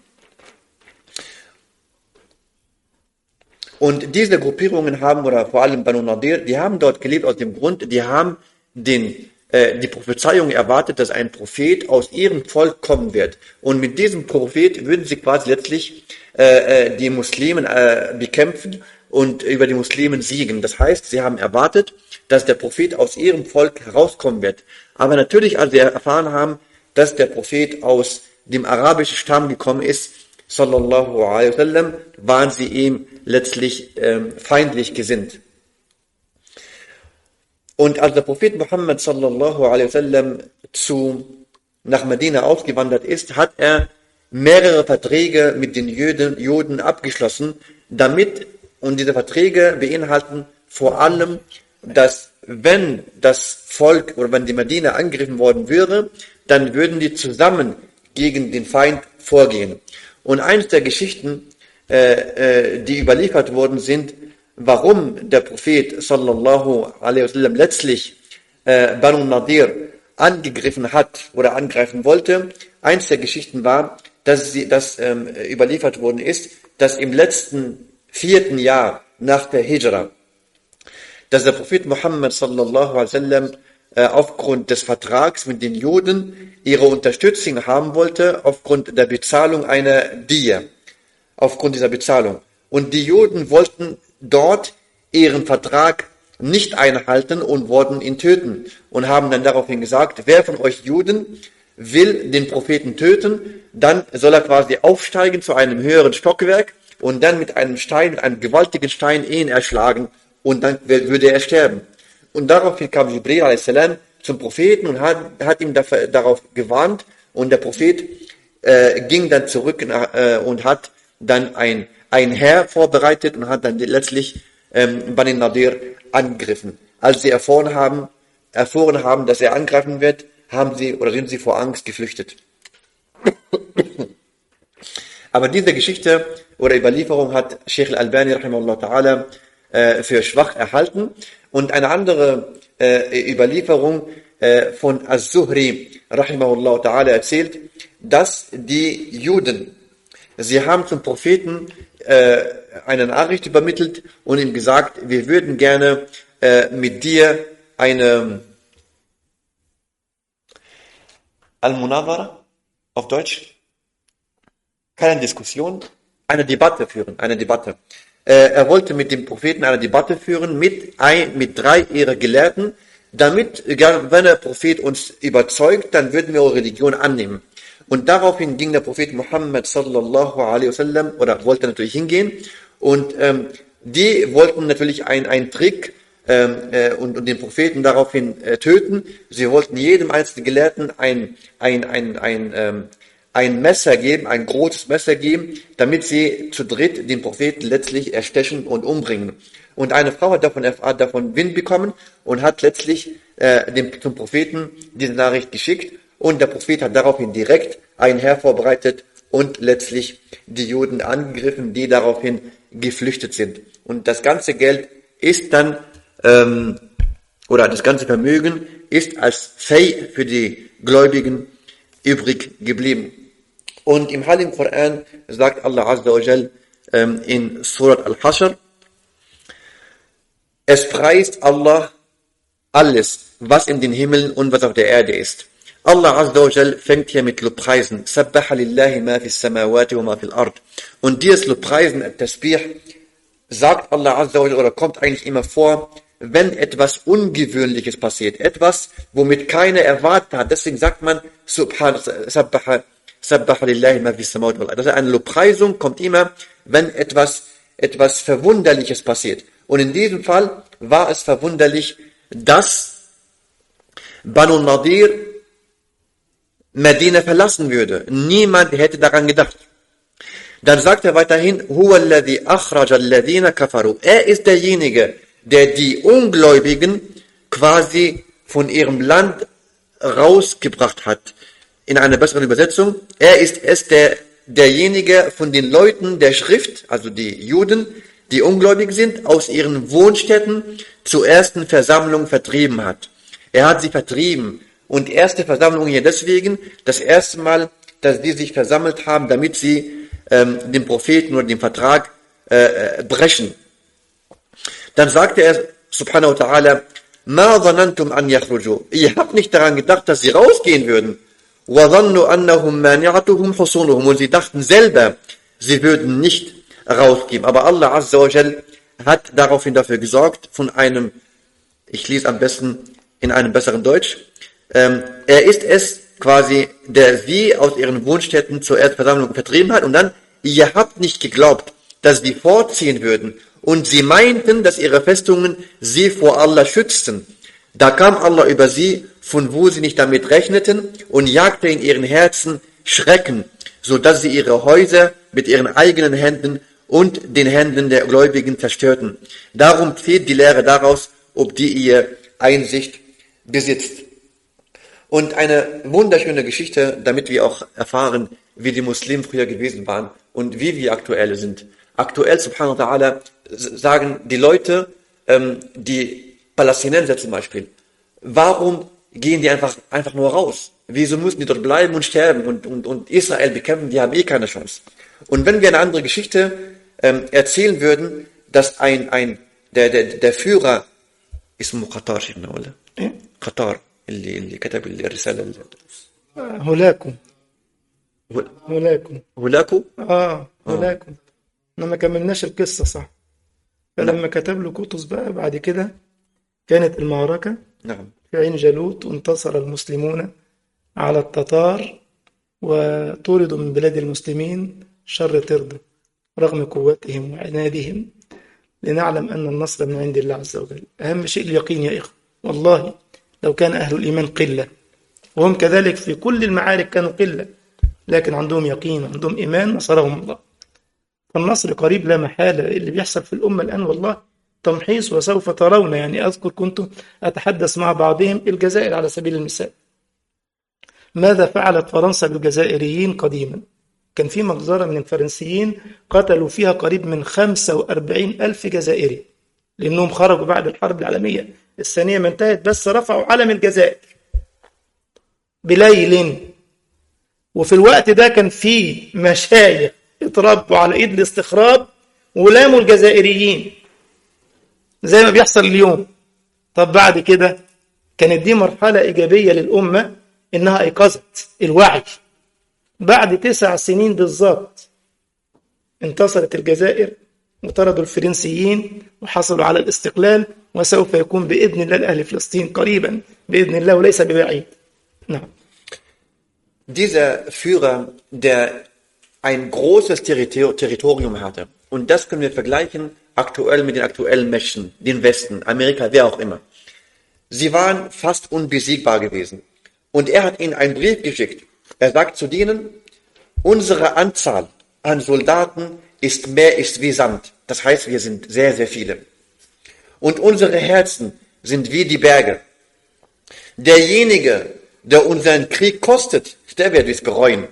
Und diese Gruppierungen haben, oder vor allem Banu Nadir, die haben dort gelebt aus dem Grund, die haben den, äh, die Prophezeiung erwartet, dass ein Prophet aus ihrem Volk kommen wird. Und mit diesem Prophet würden sie quasi letztlich äh, die Muslimen äh, bekämpfen und über die Muslimen siegen. Das heißt, sie haben erwartet, dass der Prophet aus ihrem Volk herauskommen wird. Aber natürlich, als sie erfahren haben, dass der Prophet aus dem arabischen Stamm gekommen ist, sallallahu alaihi wasallam, waren sie ihm letztlich ähm, feindlich gesinnt. Und als der Prophet Muhammad sallallahu alaihi wasallam zu, nach Medina ausgewandert ist, hat er mehrere Verträge mit den Juden, Juden abgeschlossen, damit, und diese Verträge beinhalten vor allem, dass wenn das Volk oder wenn die Medina angegriffen worden wäre, dann würden die zusammen gegen den Feind vorgehen. Und eines der Geschichten, äh, äh, die überliefert worden sind, warum der Prophet sallallahu alaihi wasallam letztlich äh, Banu Nadir angegriffen hat oder angreifen wollte, eines der Geschichten war, dass sie, dass ähm, überliefert worden ist, dass im letzten vierten Jahr nach der Hijra, dass der Prophet Muhammad sallallahu alaihi wasallam äh, aufgrund des Vertrags mit den Juden ihre Unterstützung haben wollte, aufgrund der Bezahlung einer Diya, aufgrund dieser Bezahlung. Und die Juden wollten dort ihren Vertrag nicht einhalten und wollten ihn töten und haben dann daraufhin gesagt, wer von euch Juden will den Propheten töten, dann soll er quasi aufsteigen zu einem höheren Stockwerk und dann mit einem Stein, mit einem gewaltigen Stein ihn erschlagen und dann würde er sterben. Und daraufhin kam Jibril a.s. zum Propheten und hat, hat ihm dafür, darauf gewarnt. Und der Prophet äh, ging dann zurück nach, äh, und hat dann ein, ein Heer vorbereitet und hat dann letztlich ähm, Bani Nadir angegriffen. Als sie erfahren haben, erfahren haben, dass er angreifen wird, haben sie oder sind sie vor Angst geflüchtet. Aber diese Geschichte oder Überlieferung hat Sheikh al-Albani rahimahullah ta'ala äh, für schwach erhalten. Und eine andere äh, Überlieferung äh, von Az-Zuhri rahimahullah ta'ala erzählt, dass die Juden, sie haben zum Propheten äh, eine Nachricht übermittelt und ihm gesagt, wir würden gerne äh, mit dir eine Al-Munawara auf Deutsch, keine Diskussion, eine Debatte führen, eine Debatte. Äh, er wollte mit dem Propheten eine Debatte führen mit, ein, mit drei ihrer Gelehrten, damit, wenn der Prophet uns überzeugt, dann würden wir eure Religion annehmen. Und daraufhin ging der Prophet Muhammad sallallahu alaihi wasallam, oder wollte natürlich hingehen, und ähm, die wollten natürlich einen, einen Trick ähm, äh, und, und den Propheten daraufhin äh, töten. Sie wollten jedem einzelnen Gelehrten ein, ein, ein, ein, ähm, ein Messer geben, ein großes Messer geben, damit sie zu dritt den Propheten letztlich erstechen und umbringen. Und eine Frau hat davon, hat davon Wind bekommen und hat letztlich äh, dem, zum Propheten diese Nachricht geschickt. Und der Prophet hat daraufhin direkt ein Heer vorbereitet und letztlich die Juden angegriffen, die daraufhin geflüchtet sind. Und das ganze Geld ist dann, ähm, oder das ganze Vermögen ist als Fay für die Gläubigen übrig geblieben. Und im Heiligen Koran sagt Allah Azza wa Jal ähm, in Surat Al-Hashr, es preist Allah alles, was in den Himmeln und was auf der Erde ist. Allah Azza wa Jal fängt hier mit Lobpreisen. Sabbaha lillahi ma fis samawati wa ma fil ard. Und dieses Lobpreisen, Tasbih, sagt Allah Azza wa Jal, oder kommt eigentlich immer vor, wenn etwas Ungewöhnliches passiert. Etwas, womit keiner erwartet hat. Deswegen sagt man, Subhan, Sabbaha, Sabbaha lillahi ma fis samawati wal ard. Das ist eine Lobpreisung, kommt immer, wenn etwas, etwas Verwunderliches passiert. Und in diesem Fall war es verwunderlich, dass Banu Nadir Medina verlassen würde. Niemand hätte daran gedacht. Dann sagt er weiterhin, Huwa alladhi akhraja alladhina kafaru. Er ist derjenige, der die Ungläubigen quasi von ihrem Land rausgebracht hat. In einer besseren Übersetzung, er ist es, der, derjenige von den Leuten der Schrift, also die Juden, die ungläubig sind, aus ihren Wohnstätten zur ersten Versammlung vertrieben hat. Er hat sie vertrieben. Und erste Versammlung hier deswegen, das erste Mal, dass die sich versammelt haben, damit sie ähm, den Propheten oder den Vertrag äh, brechen. Dann sagte er, subhanahu wa ta'ala, ma dhanantum an yakhruju. Ihr habt nicht daran gedacht, dass sie rausgehen würden. Wa dhannu annahum mani'atuhum husunuhum. Und sie dachten selber, sie würden nicht rausgehen. Aber Allah Azza wa Jal hat daraufhin dafür gesorgt, von einem, ich lese am besten in einem besseren Deutsch, ähm, er ist es quasi, der sie aus ihren Wohnstätten zur Erdversammlung vertrieben hat. Und dann, ihr habt nicht geglaubt, dass sie fortziehen würden. Und sie meinten, dass ihre Festungen sie vor Allah schützten. Da kam Allah über sie, von wo sie nicht damit rechneten, und jagte in ihren Herzen Schrecken, so dass sie ihre Häuser mit ihren eigenen Händen und den Händen der Gläubigen zerstörten. Darum zählt die Lehre daraus, ob die ihr Einsicht besitzt. Und eine wunderschöne Geschichte, damit wir auch erfahren, wie die Muslimen früher gewesen waren und wie wir aktuell sind. Aktuell, subhanahu wa ta'ala, sagen die Leute, ähm, die Palästinenser zum Beispiel, warum gehen die einfach, einfach nur raus? Wieso müssen die dort bleiben und sterben und, und, und Israel bekämpfen? Die haben eh keine Chance. Und wenn wir eine andere Geschichte ähm, erzählen würden, dass ein, ein, der, der, der Führer, اسمه قطار شيخنا ولا قطار اللي اللي كتب الرسالة هولاكو هولاكو هولاكو اه هولاكو احنا ما كملناش القصة صح. فلما كتب له قطز بقى بعد كده كانت المعركة نعم في عين جالوت، وانتصر المسلمون على التتار وطردوا من بلاد المسلمين شر طرد رغم قوتهم وعنادهم، لنعلم أن النصر من عند الله عز وجل. أهم شيء اليقين يا إخوة، والله لو كان أهل الإيمان قلة، وهم كذلك في كل المعارك كانوا قلة، لكن عندهم يقين وعندهم إيمان نصرهم الله. فالنصر قريب لا محالة. اللي بيحصل في الأمة الآن والله تمحيص وسوف ترون. يعني أذكر كنت أتحدث مع بعضهم الجزائر على سبيل المثال، ماذا فعلت فرنسا بالجزائريين قديما؟ كان في مجزرة من الفرنسيين قتلوا فيها قريب من خمسة وأربعين ألف جزائري، لأنهم خرجوا بعد الحرب العالمية الثانية ما انتهت، بس رفعوا علم الجزائر بليل. وفي الوقت ده كان في مشايخ اتربوا على ايد الاستخراب ولاموا الجزائريين زي ما بيحصل اليوم. طب بعد كده كانت دي مرحلة إيجابية للأمة، إنها أيقظت الوعي. بعد تسع سنين بالضبط انتصرت الجزائر وطردوا الفرنسيين وحصلوا على الاستقلال، وسوف يكون بإذن الله لأهل فلسطين قريبا بإذن الله وليس ببعيد. نعم. Dieser Führer, der ein großes Territorium hatte, und das können wir vergleichen aktuell mit den aktuellen Mächten, den Westen, Amerika, wer auch immer. Sie waren fast unbesiegbar gewesen. Und er hat ihnen einen Brief geschickt. Er sagt zu denen, unsere Anzahl an Soldaten ist mehr ist wie Sand. Das heißt, wir sind sehr, sehr viele. Und unsere Herzen sind wie die Berge. Derjenige, der unseren Krieg kostet, der wird es bereuen.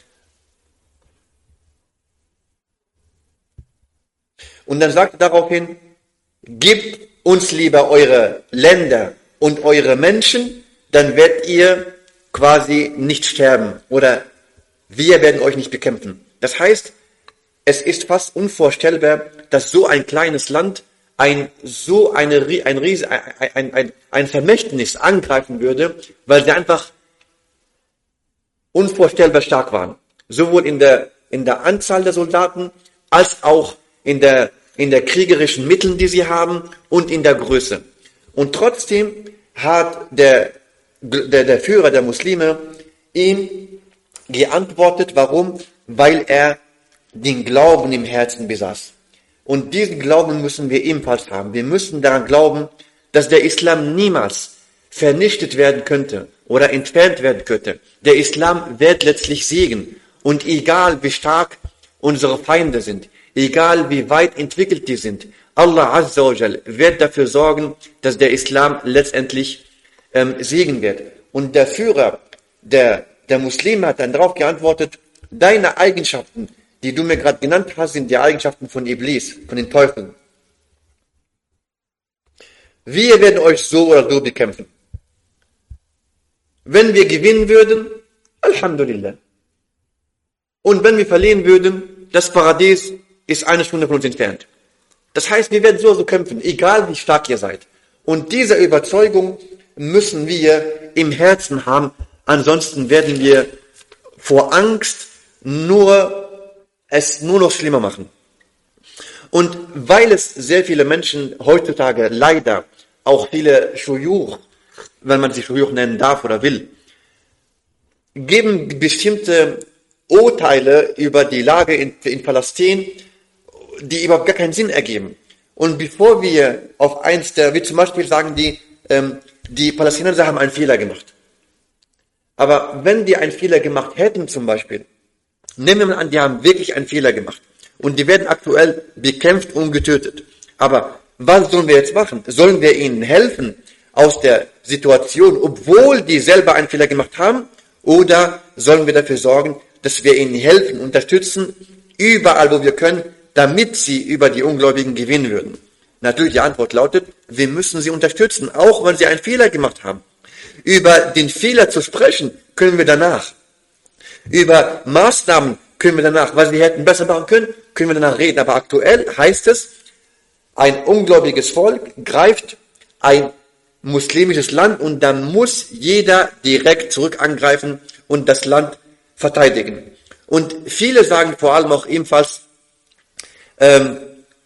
Und dann sagt er daraufhin, gebt uns lieber eure Länder und eure Menschen, dann werdet ihr quasi nicht sterben oder wir werden euch nicht bekämpfen. Das heißt, es ist fast unvorstellbar, dass so ein kleines Land ein so eine, ein, Ries, ein, ein, ein Vermächtnis angreifen würde, weil sie einfach unvorstellbar stark waren. Sowohl in der, in der Anzahl der Soldaten als auch in der, in der kriegerischen Mitteln, die sie haben und in der Größe. Und trotzdem hat der, der, der Führer der Muslime ihm geantwortet. Warum? Weil er den Glauben im Herzen besaß. Und diesen Glauben müssen wir ebenfalls haben. Wir müssen daran glauben, dass der Islam niemals vernichtet werden könnte oder entfernt werden könnte. Der Islam wird letztlich siegen. Und egal wie stark unsere Feinde sind, egal wie weit entwickelt die sind, Allah Azza wa Jal wird dafür sorgen, dass der Islam letztendlich ähm, siegen wird. Und der Führer der, der Muslime hat dann darauf geantwortet, deine Eigenschaften, die du mir gerade genannt hast, sind die Eigenschaften von Iblis, von den Teufeln. Wir werden euch so oder so bekämpfen. Wenn wir gewinnen würden, Alhamdulillah. Und wenn wir verlieren würden, das Paradies ist eine Stunde von uns entfernt. Das heißt, wir werden so oder so kämpfen, egal wie stark ihr seid. Und diese Überzeugung müssen wir im Herzen haben, ansonsten werden wir vor Angst nur es nur noch schlimmer machen. Und weil es sehr viele Menschen heutzutage leider auch viele Schuyuch, wenn man sie Schuyuch nennen darf oder will, geben bestimmte Urteile über die Lage in, in Palästina, die überhaupt gar keinen Sinn ergeben. Und bevor wir auf eins der, wie zum Beispiel sagen die, ähm, die Palästinenser haben einen Fehler gemacht. Aber wenn die einen Fehler gemacht hätten zum Beispiel, nehmen wir mal an, die haben wirklich einen Fehler gemacht und die werden aktuell bekämpft und getötet. Aber was sollen wir jetzt machen? Sollen wir ihnen helfen aus der Situation, obwohl die selber einen Fehler gemacht haben? Oder sollen wir dafür sorgen, dass wir ihnen helfen, unterstützen, überall wo wir können, damit sie über die Ungläubigen gewinnen würden? Natürlich, die Antwort lautet, wir müssen sie unterstützen, auch wenn sie einen Fehler gemacht haben. Über den Fehler zu sprechen, können wir danach. Über Maßnahmen können wir danach, was wir hätten besser machen können, können wir danach reden. Aber aktuell heißt es, ein ungläubiges Volk greift ein muslimisches Land und dann muss jeder direkt zurück angreifen und das Land verteidigen. Und viele sagen vor allem auch ebenfalls, ähm,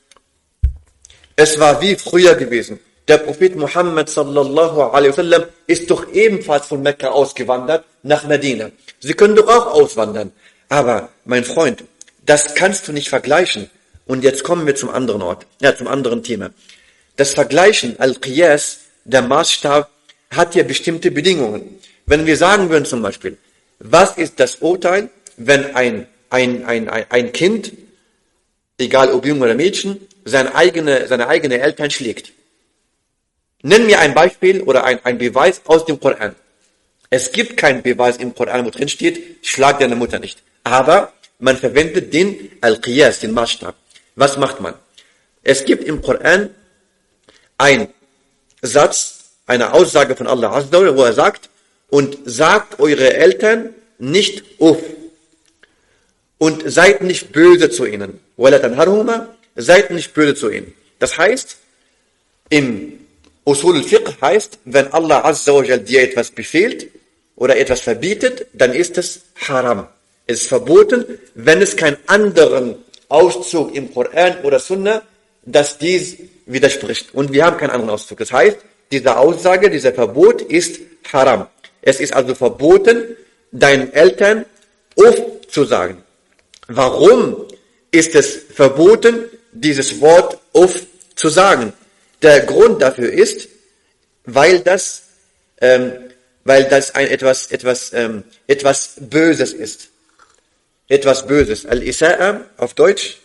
es war wie früher gewesen. Der Prophet Muhammad sallallahu alaihi wasallam ist doch ebenfalls von Mekka ausgewandert nach Medina. Sie können doch auch auswandern. Aber, mein Freund, das kannst du nicht vergleichen. Und jetzt kommen wir zum anderen Ort, ja, zum anderen Thema. Das Vergleichen, Al-Qiyas, der Maßstab, hat ja bestimmte Bedingungen. Wenn wir sagen würden zum Beispiel, was ist das Urteil, wenn ein, ein, ein, ein, ein Kind, egal ob Junge oder Mädchen, seine eigene, seine eigene Eltern schlägt? Nenn mir ein Beispiel oder ein, ein Beweis aus dem Koran. Es gibt keinen Beweis im Koran, wo drin steht, schlag deine Mutter nicht. Aber man verwendet den Al-Qiyas, den Maßstab. Was macht man? Es gibt im Koran einen Satz, eine Aussage von Allah Azza wa Jalla, wo er sagt, und sagt eure Eltern nicht uff. Und seid nicht böse zu ihnen. Wala tanharhuma, seid nicht böse zu ihnen. Das heißt, im Usul al-Fiqh heißt, wenn Allah Azza wa Jalla dir etwas befehlt oder etwas verbietet, dann ist es haram. Es ist verboten, wenn es keinen anderen Auszug im Koran oder Sunna, dass dies widerspricht. Und wir haben keinen anderen Auszug. Das heißt, diese Aussage, dieser Verbot ist haram. Es ist also verboten, deinen Eltern uff zu sagen. Warum ist es verboten, dieses Wort uff zu sagen? Der Grund dafür ist, weil das, ähm, weil das ein etwas, etwas, ähm, etwas Böses ist. Etwas Böses. Al-Isa'a auf Deutsch.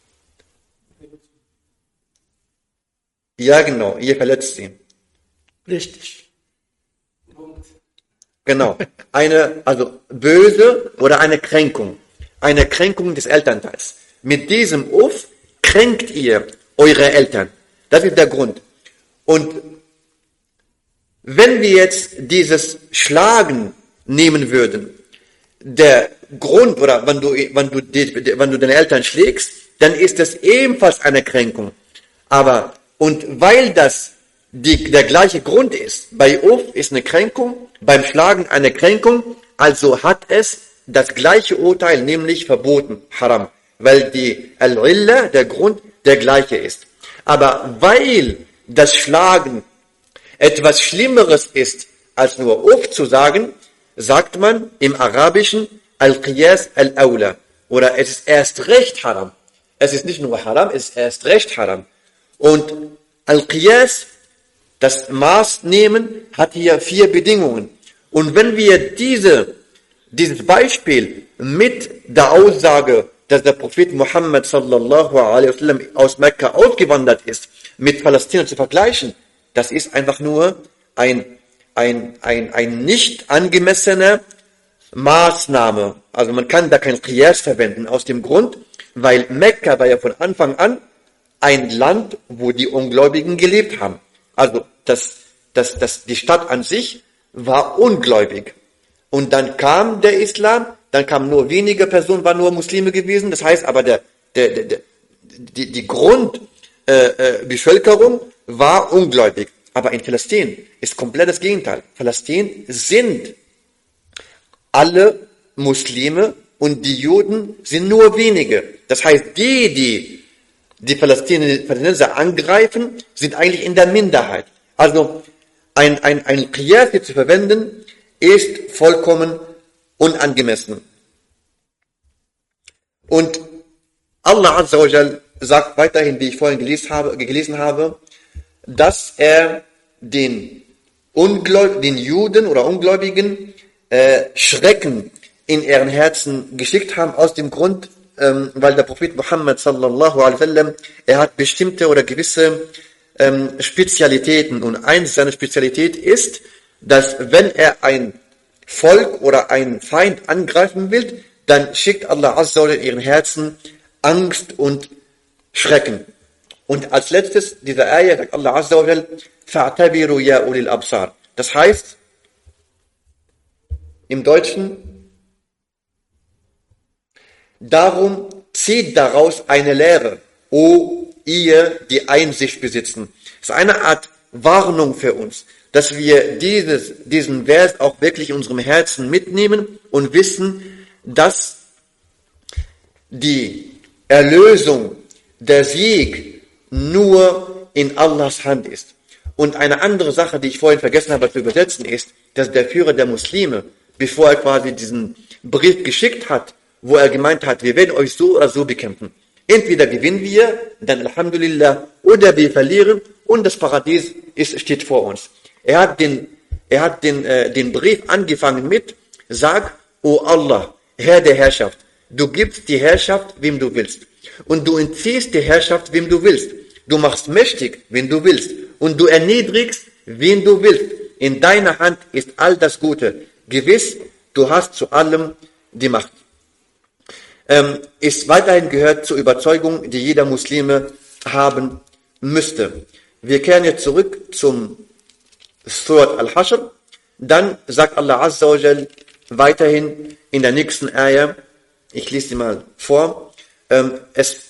Ja, genau. Ihr verletzt sie. Richtig. Genau. Eine, also böse oder eine Kränkung. Eine Kränkung des Elternteils. Mit diesem Uff kränkt ihr eure Eltern. Das ist der Grund. Und wenn wir jetzt dieses Schlagen nehmen würden, der Grund, oder wenn du, wenn du, die, wenn du deine Eltern schlägst, dann ist das ebenfalls eine Kränkung. Aber, und weil das die, der gleiche Grund ist, bei Uff ist eine Kränkung, beim Schlagen eine Kränkung, also hat es das gleiche Urteil, nämlich verboten, haram, weil die Al-Illa, der Grund, der gleiche ist. Aber weil das Schlagen etwas Schlimmeres ist, als nur Uff zu sagen, sagt man im Arabischen Al-Qiyas al-Awla. Oder es ist erst recht haram. Es ist nicht nur haram, es ist erst recht haram. Und Al-Qiyas, das Maß nehmen, hat hier vier Bedingungen. Und wenn wir diese, dieses Beispiel mit der Aussage, dass der Prophet Muhammad sallallahu alaihi wasallam aus Mekka ausgewandert ist, mit Palästina zu vergleichen, das ist einfach nur ein, ein, ein, ein nicht angemessener Maßnahme. Also man kann da kein Qiyas verwenden, aus dem Grund, weil Mekka war ja von Anfang an ein Land, wo die Ungläubigen gelebt haben. Also das, das, das, die Stadt an sich war ungläubig. Und dann kam der Islam, dann kamen nur wenige Personen, waren nur Muslime gewesen. Das heißt aber, der, der, der, der, die, die Grundbevölkerung äh, war ungläubig. Aber in Palästina ist komplett das Gegenteil. Palästina sind alle Muslime und die Juden sind nur wenige. Das heißt, die, die die Palästinenser angreifen, sind eigentlich in der Minderheit. Also ein, ein, ein Qiyas hier zu verwenden, ist vollkommen unangemessen. Und Allah Azza wa Jal sagt weiterhin, wie ich vorhin gelesen habe, gelesen habe, dass er den, Ungläub, den Juden oder Ungläubigen äh, Schrecken in ihren Herzen geschickt haben, aus dem Grund, ähm, weil der Prophet Muhammad sallallahu alaihi wasallam, er hat bestimmte oder gewisse ähm, Spezialitäten, und eins seiner Spezialität ist, dass wenn er ein Volk oder einen Feind angreifen will, dann schickt Allah Azza wa Jalla in ihren Herzen Angst und Schrecken. Und als letztes, dieser Ayah sagt Allah Azza wa Jalla, fa'tabiru ya ulil absar. Das heißt, im Deutschen, darum zieht daraus eine Lehre, o ihr, die Einsicht besitzen. Das ist eine Art Warnung für uns, dass wir dieses, diesen Vers auch wirklich in unserem Herzen mitnehmen und wissen, dass die Erlösung, der Sieg nur in Allahs Hand ist. Und eine andere Sache, die ich vorhin vergessen habe zu übersetzen, ist, dass der Führer der Muslime, bevor er quasi diesen Brief geschickt hat, wo er gemeint hat, wir werden euch so oder so bekämpfen. Entweder gewinnen wir, dann Alhamdulillah, oder wir verlieren und das Paradies ist, steht vor uns. Er hat den Er hat den, äh, den Brief angefangen mit, sag, O Allah, Herr der Herrschaft, du gibst die Herrschaft, wem du willst. Und du entziehst die Herrschaft, wem du willst. Du machst mächtig, wen du willst. Und du erniedrigst, wen du willst. In deiner Hand ist all das Gute. Gewiss, du hast zu allem die Macht. Ähm, ist weiterhin gehört zur Überzeugung, die jeder Muslime haben müsste. Wir kehren jetzt zurück zum Surat Al-Hashr. Dann sagt Allah Azza wa Jal weiterhin in der nächsten Ayah, ich lese sie mal vor, ähm, es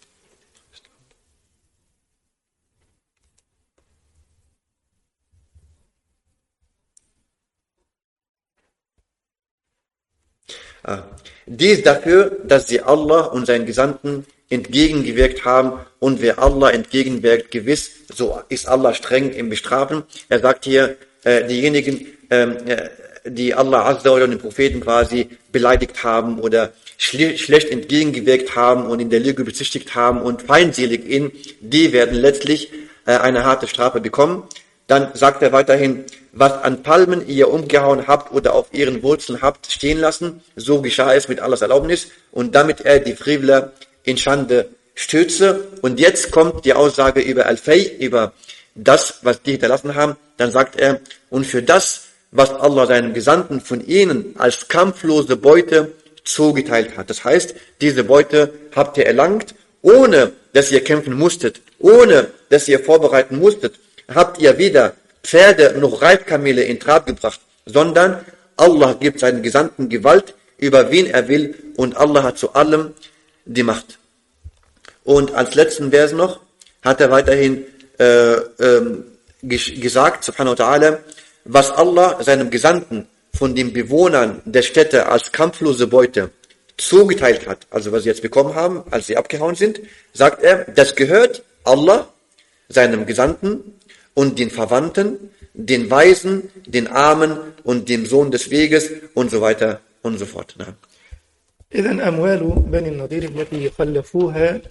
ah, dies dafür, dass sie Allah und seinen Gesandten entgegengewirkt haben, und wer Allah entgegenwirkt, gewiss, so ist Allah streng im Bestrafen. Er sagt hier, äh, diejenigen, ähm, äh, die Allah Azza wa Jalla und den Propheten quasi beleidigt haben oder schle schlecht entgegengewirkt haben und in der Lüge bezichtigt haben und feindselig in, die werden letztlich äh, eine harte Strafe bekommen. Dann sagt er weiterhin, was an Palmen ihr umgehauen habt oder auf ihren Wurzeln habt stehen lassen, so geschah es mit Allahs Erlaubnis, und damit er die Frevler in Schande stürze. Und jetzt kommt die Aussage über Al-Fay, über das, was die hinterlassen haben. Dann sagt er, und für das, was Allah seinen Gesandten von ihnen als kampflose Beute zugeteilt hat. Das heißt, diese Beute habt ihr erlangt, ohne dass ihr kämpfen musstet, ohne dass ihr vorbereiten musstet, habt ihr weder Pferde noch Reitkamele in Trab gebracht, sondern Allah gibt seinen Gesandten Gewalt, über wen er will, und Allah hat zu allem die Macht. Und als letzten Vers noch hat er weiterhin äh, ähm, gesagt, subhanahu wa ta'ala, was Allah seinem Gesandten von den Bewohnern der Städte als kampflose Beute zugeteilt hat, also was sie jetzt bekommen haben, als sie abgehauen sind, sagt er, das gehört Allah, seinem Gesandten und den Verwandten, den Weisen, den Armen und dem Sohn des Weges und so weiter und so fort. Ja. إذن أموال بني النضير التي خلفوها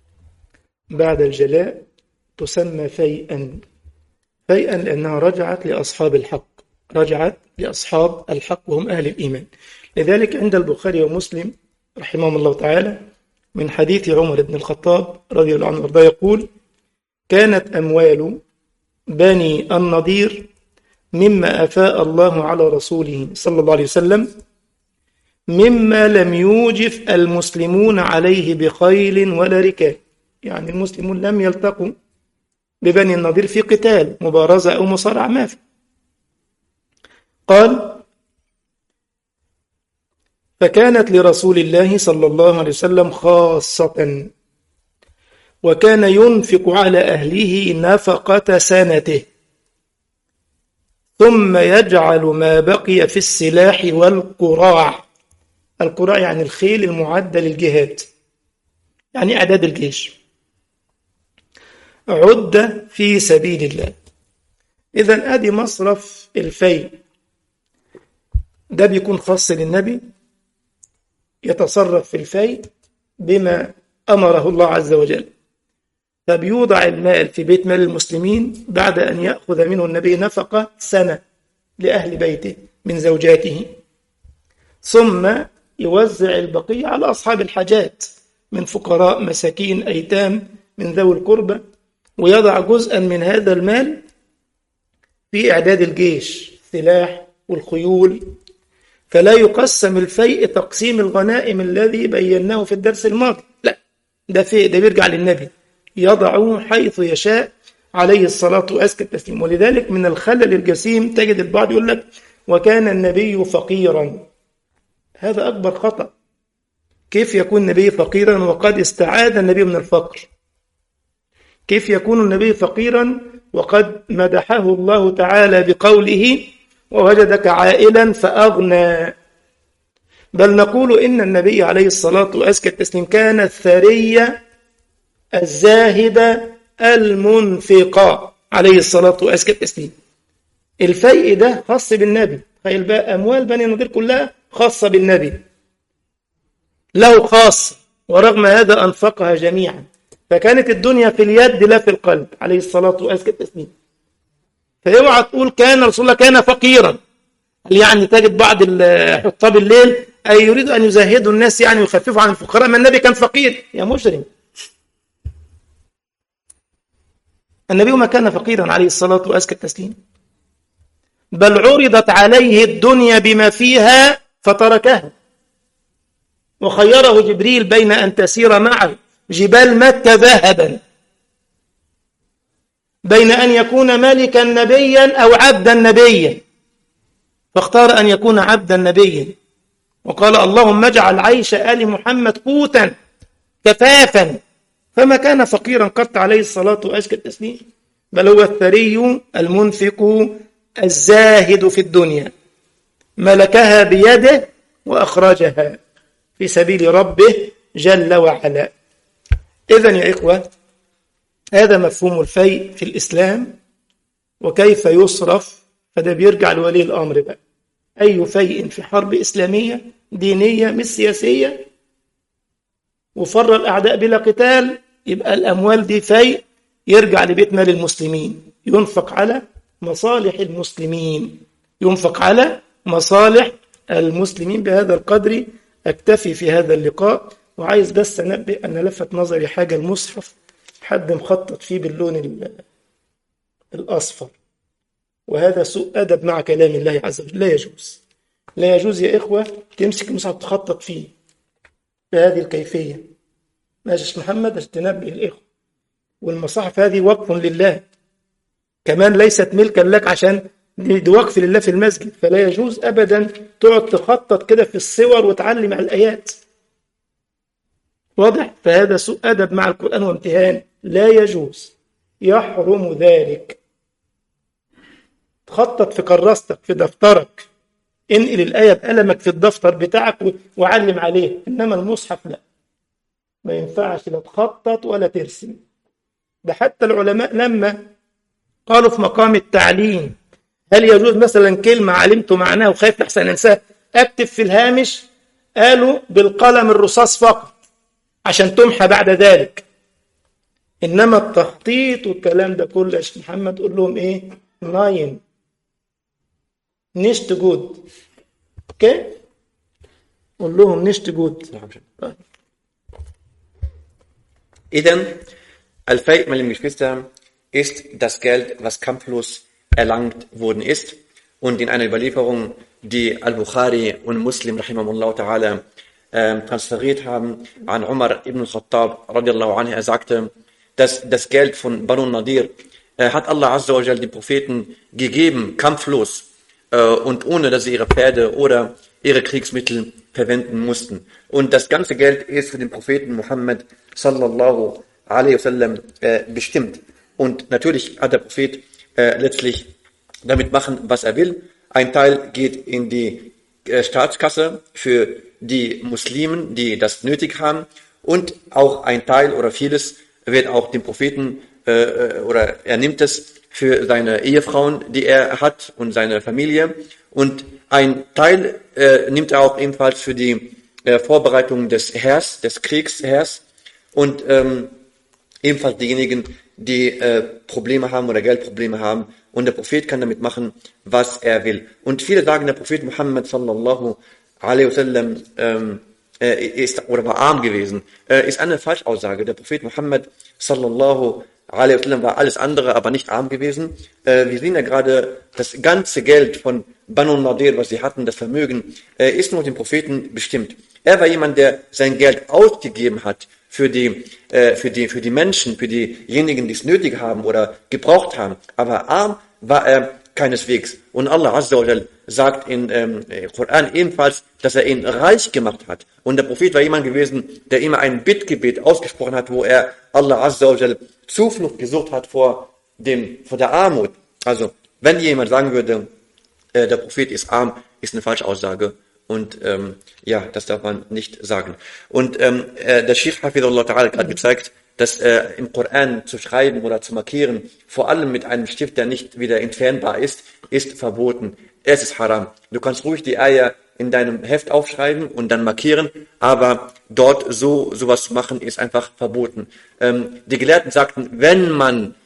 بعد الجلاء تسمى فيئا فيئا لأنها رجعت لأصحاب الحق رجعت لأصحاب الحق وهم أهل الإيمان. لذلك عند البخاري ومسلم رحمهم الله تعالى من حديث عمر بن الخطاب رضي الله عنه وارضاه يقول كانت أموال بني النضير مما أفاء الله على رسوله صلى الله عليه وسلم مما لم يوجف المسلمون عليه بخيل ولا ركاب. يعني المسلمون لم يلتقوا ببني النضير في قتال مبارزة أو مصارعة ما في. قال فكانت لرسول الله صلى الله عليه وسلم خاصة وكان ينفق على أهله نفقة سنته ثم يجعل ما بقي في السلاح والقراع. القراع يعني الخيل المعدة للجهاد، يعني أعداد الجيش، عدة في سبيل الله. إذن أدي مصرف الفيء ده بيكون خاص للنبي، يتصرف في الفيء بما أمره الله عز وجل، فبيوضع المال في بيت مال المسلمين بعد أن يأخذ منه النبي نفقة سنة لأهل بيته من زوجاته، ثم يوزع البقية على أصحاب الحاجات من فقراء مساكين أيتام من ذوي القربى، ويضع جزءا من هذا المال في إعداد الجيش السلاح والخيول. فلا يقسم الفيء تقسيم الغنائم الذي بيناه في الدرس الماضي، لا، ده فيء ده بيرجع للنبي يضعه حيث يشاء عليه الصلاة وأزكى التسليم. ولذلك من الخلل الجسيم تجد البعض يقول لك وكان النبي فقيرا. هذا أكبر خطأ. كيف يكون النبي فقيرا وقد استعاذ النبي من الفقر؟ كيف يكون النبي فقيرا وقد مدحه الله تعالى بقوله ووجدك عائلا فأغنى؟ بل نقول إن النبي عليه الصلاة وأزكى التسليم كان الثري الزاهد المنفق عليه الصلاة وأزكى التسليم. الفيء ده خاص بالنبي. تخيل بقى أموال بني النضير كلها خاصة بالنبي، له خاص، ورغم هذا أنفقها جميعا، فكانت الدنيا في اليد لا في القلب عليه الصلاة وأزكى التسليم. فاوعى تقول كان رسول الله كان فقيرا، يعني تجد بعض حطاب الليل أي يريد أن يزهدوا الناس يعني ويخففوا عن الفقراء، ما النبي كان فقير يا مجرم. النبي ما كان فقيرا عليه الصلاة وأزكى التسليم، بل عرضت عليه الدنيا بما فيها فتركها، وخيره جبريل بين أن تسير معه جبال مكة ذهبا، بين أن يكون ملكا نبيا أو عبدا نبيا، فاختار أن يكون عبدا نبيا، وقال اللهم اجعل عيش آل محمد قوتا كفافا، فما كان فقيرا قط عليه الصلاة وأزكى التسليم، بل هو الثري المنفق الزاهد في الدنيا، ملكها بيده وأخرجها في سبيل ربه جل وعلا. إذن يا إخوة، هذا مفهوم الفيء في الإسلام وكيف يصرف، فده بيرجع لولي الأمر بقى. أي فيء في حرب إسلامية دينية مش سياسية وفر الأعداء بلا قتال، يبقى الأموال دي فيء يرجع لبيت مال المسلمين، ينفق على مصالح المسلمين، ينفق على مصالح المسلمين. بهذا القدر أكتفي في هذا اللقاء، وعايز بس أنبه أن لفت نظري حاجة، المصحف حد مخطط فيه باللون الأصفر، وهذا سوء أدب مع كلام الله عز وجل، لا يجوز. لا يجوز يا إخوة تمسك المصحف تخطط فيه بهذه الكيفية. ماشي محمد عشان تنبه الإخوة، والمصاحف هذه وقف لله كمان، ليست ملكا لك عشان دي وقف لله في المسجد، فلا يجوز أبدا تقعد تخطط كده في الصور وتعلم على الآيات. واضح؟ فهذا سوء أدب مع القرآن وامتهان، لا يجوز، يحرم ذلك. تخطط في كراستك في دفترك، انقل الآية بقلمك في الدفتر بتاعك وعلم عليه، إنما المصحف لا، ما ينفعش لا تخطط ولا ترسم. ده حتى العلماء لما قالوا في مقام التعليم هل يجوز مثلا كلمة علمت معناها وخايف لحسن انساها اكتب في الهامش، قالوا بالقلم الرصاص فقط عشان تمحى بعد ذلك، إنما التخطيط والكلام ده كله يا شيخ محمد قول لهم إيه؟ ناين نشت جود. اوكي؟ قول لهم نشت جود. Idem, Al-Fay, meine Geschwister, ist das Geld, was kampflos erlangt worden ist. Und in einer Überlieferung, die Al-Bukhari und Muslim, rahimahullah ta'ala, äh, transferiert haben, an Umar ibn Khattab, radiallahu anhu, er sagte, dass das Geld von Banu Nadir äh, hat Allah Azza wa Jal den Propheten gegeben, kampflos, äh, und ohne, dass sie ihre Pferde oder ihre Kriegsmittel verwenden mussten. Und das ganze Geld ist für den Propheten Muhammad sallallahu alaihi wasallam äh, bestimmt. Und natürlich hat der Prophet äh, letztlich damit machen, was er will. Ein Teil geht in die äh, Staatskasse für die Muslimen, die das nötig haben. Und auch ein Teil oder vieles wird auch dem Propheten äh, oder er nimmt es für seine Ehefrauen, die er hat und seine Familie. Und ein Teil äh, nimmt er auch ebenfalls für die äh, Vorbereitung des Heers, des Kriegsheers und ähm, ebenfalls diejenigen, die äh, Probleme haben oder Geldprobleme haben. Und der Prophet kann damit machen, was er will. Und viele sagen, der Prophet Muhammad sallallahu alaihi wasallam ähm, äh, ist oder war arm gewesen. Äh, ist eine Falschaussage. Der Prophet Muhammad sallallahu alaihi wasallam war alles andere, aber nicht arm gewesen. Äh, wir sehen ja gerade, das ganze Geld von Banu Nadir, was sie hatten, das Vermögen, äh, ist nur dem Propheten bestimmt. Er war jemand, der sein Geld ausgegeben hat für die, äh, für die, für die Menschen, für diejenigen, die es nötig haben oder gebraucht haben. Aber arm war er keineswegs. Und Allah Azza wa Jal sagt in ähm, Koran ebenfalls, dass er ihn reich gemacht hat. Und der Prophet war jemand gewesen, der immer ein Bittgebet ausgesprochen hat, wo er Allah Azza wa Jal Zuflucht gesucht hat vor dem, vor der Armut. Also, wenn jemand sagen würde, äh, der Prophet ist arm, ist eine falsche Aussage. Und ähm, ja, das darf man nicht sagen. Und ähm, äh, der Sheikh Hafidullah Ta'ala hat gerade gezeigt, dass äh, im Koran zu schreiben oder zu markieren, vor allem mit einem Stift, der nicht wieder entfernbar ist, ist verboten. Es ist haram. Du kannst ruhig die Eier in deinem Heft aufschreiben und dann markieren, aber dort so sowas zu machen, ist einfach verboten. Ähm, die Gelehrten sagten, wenn man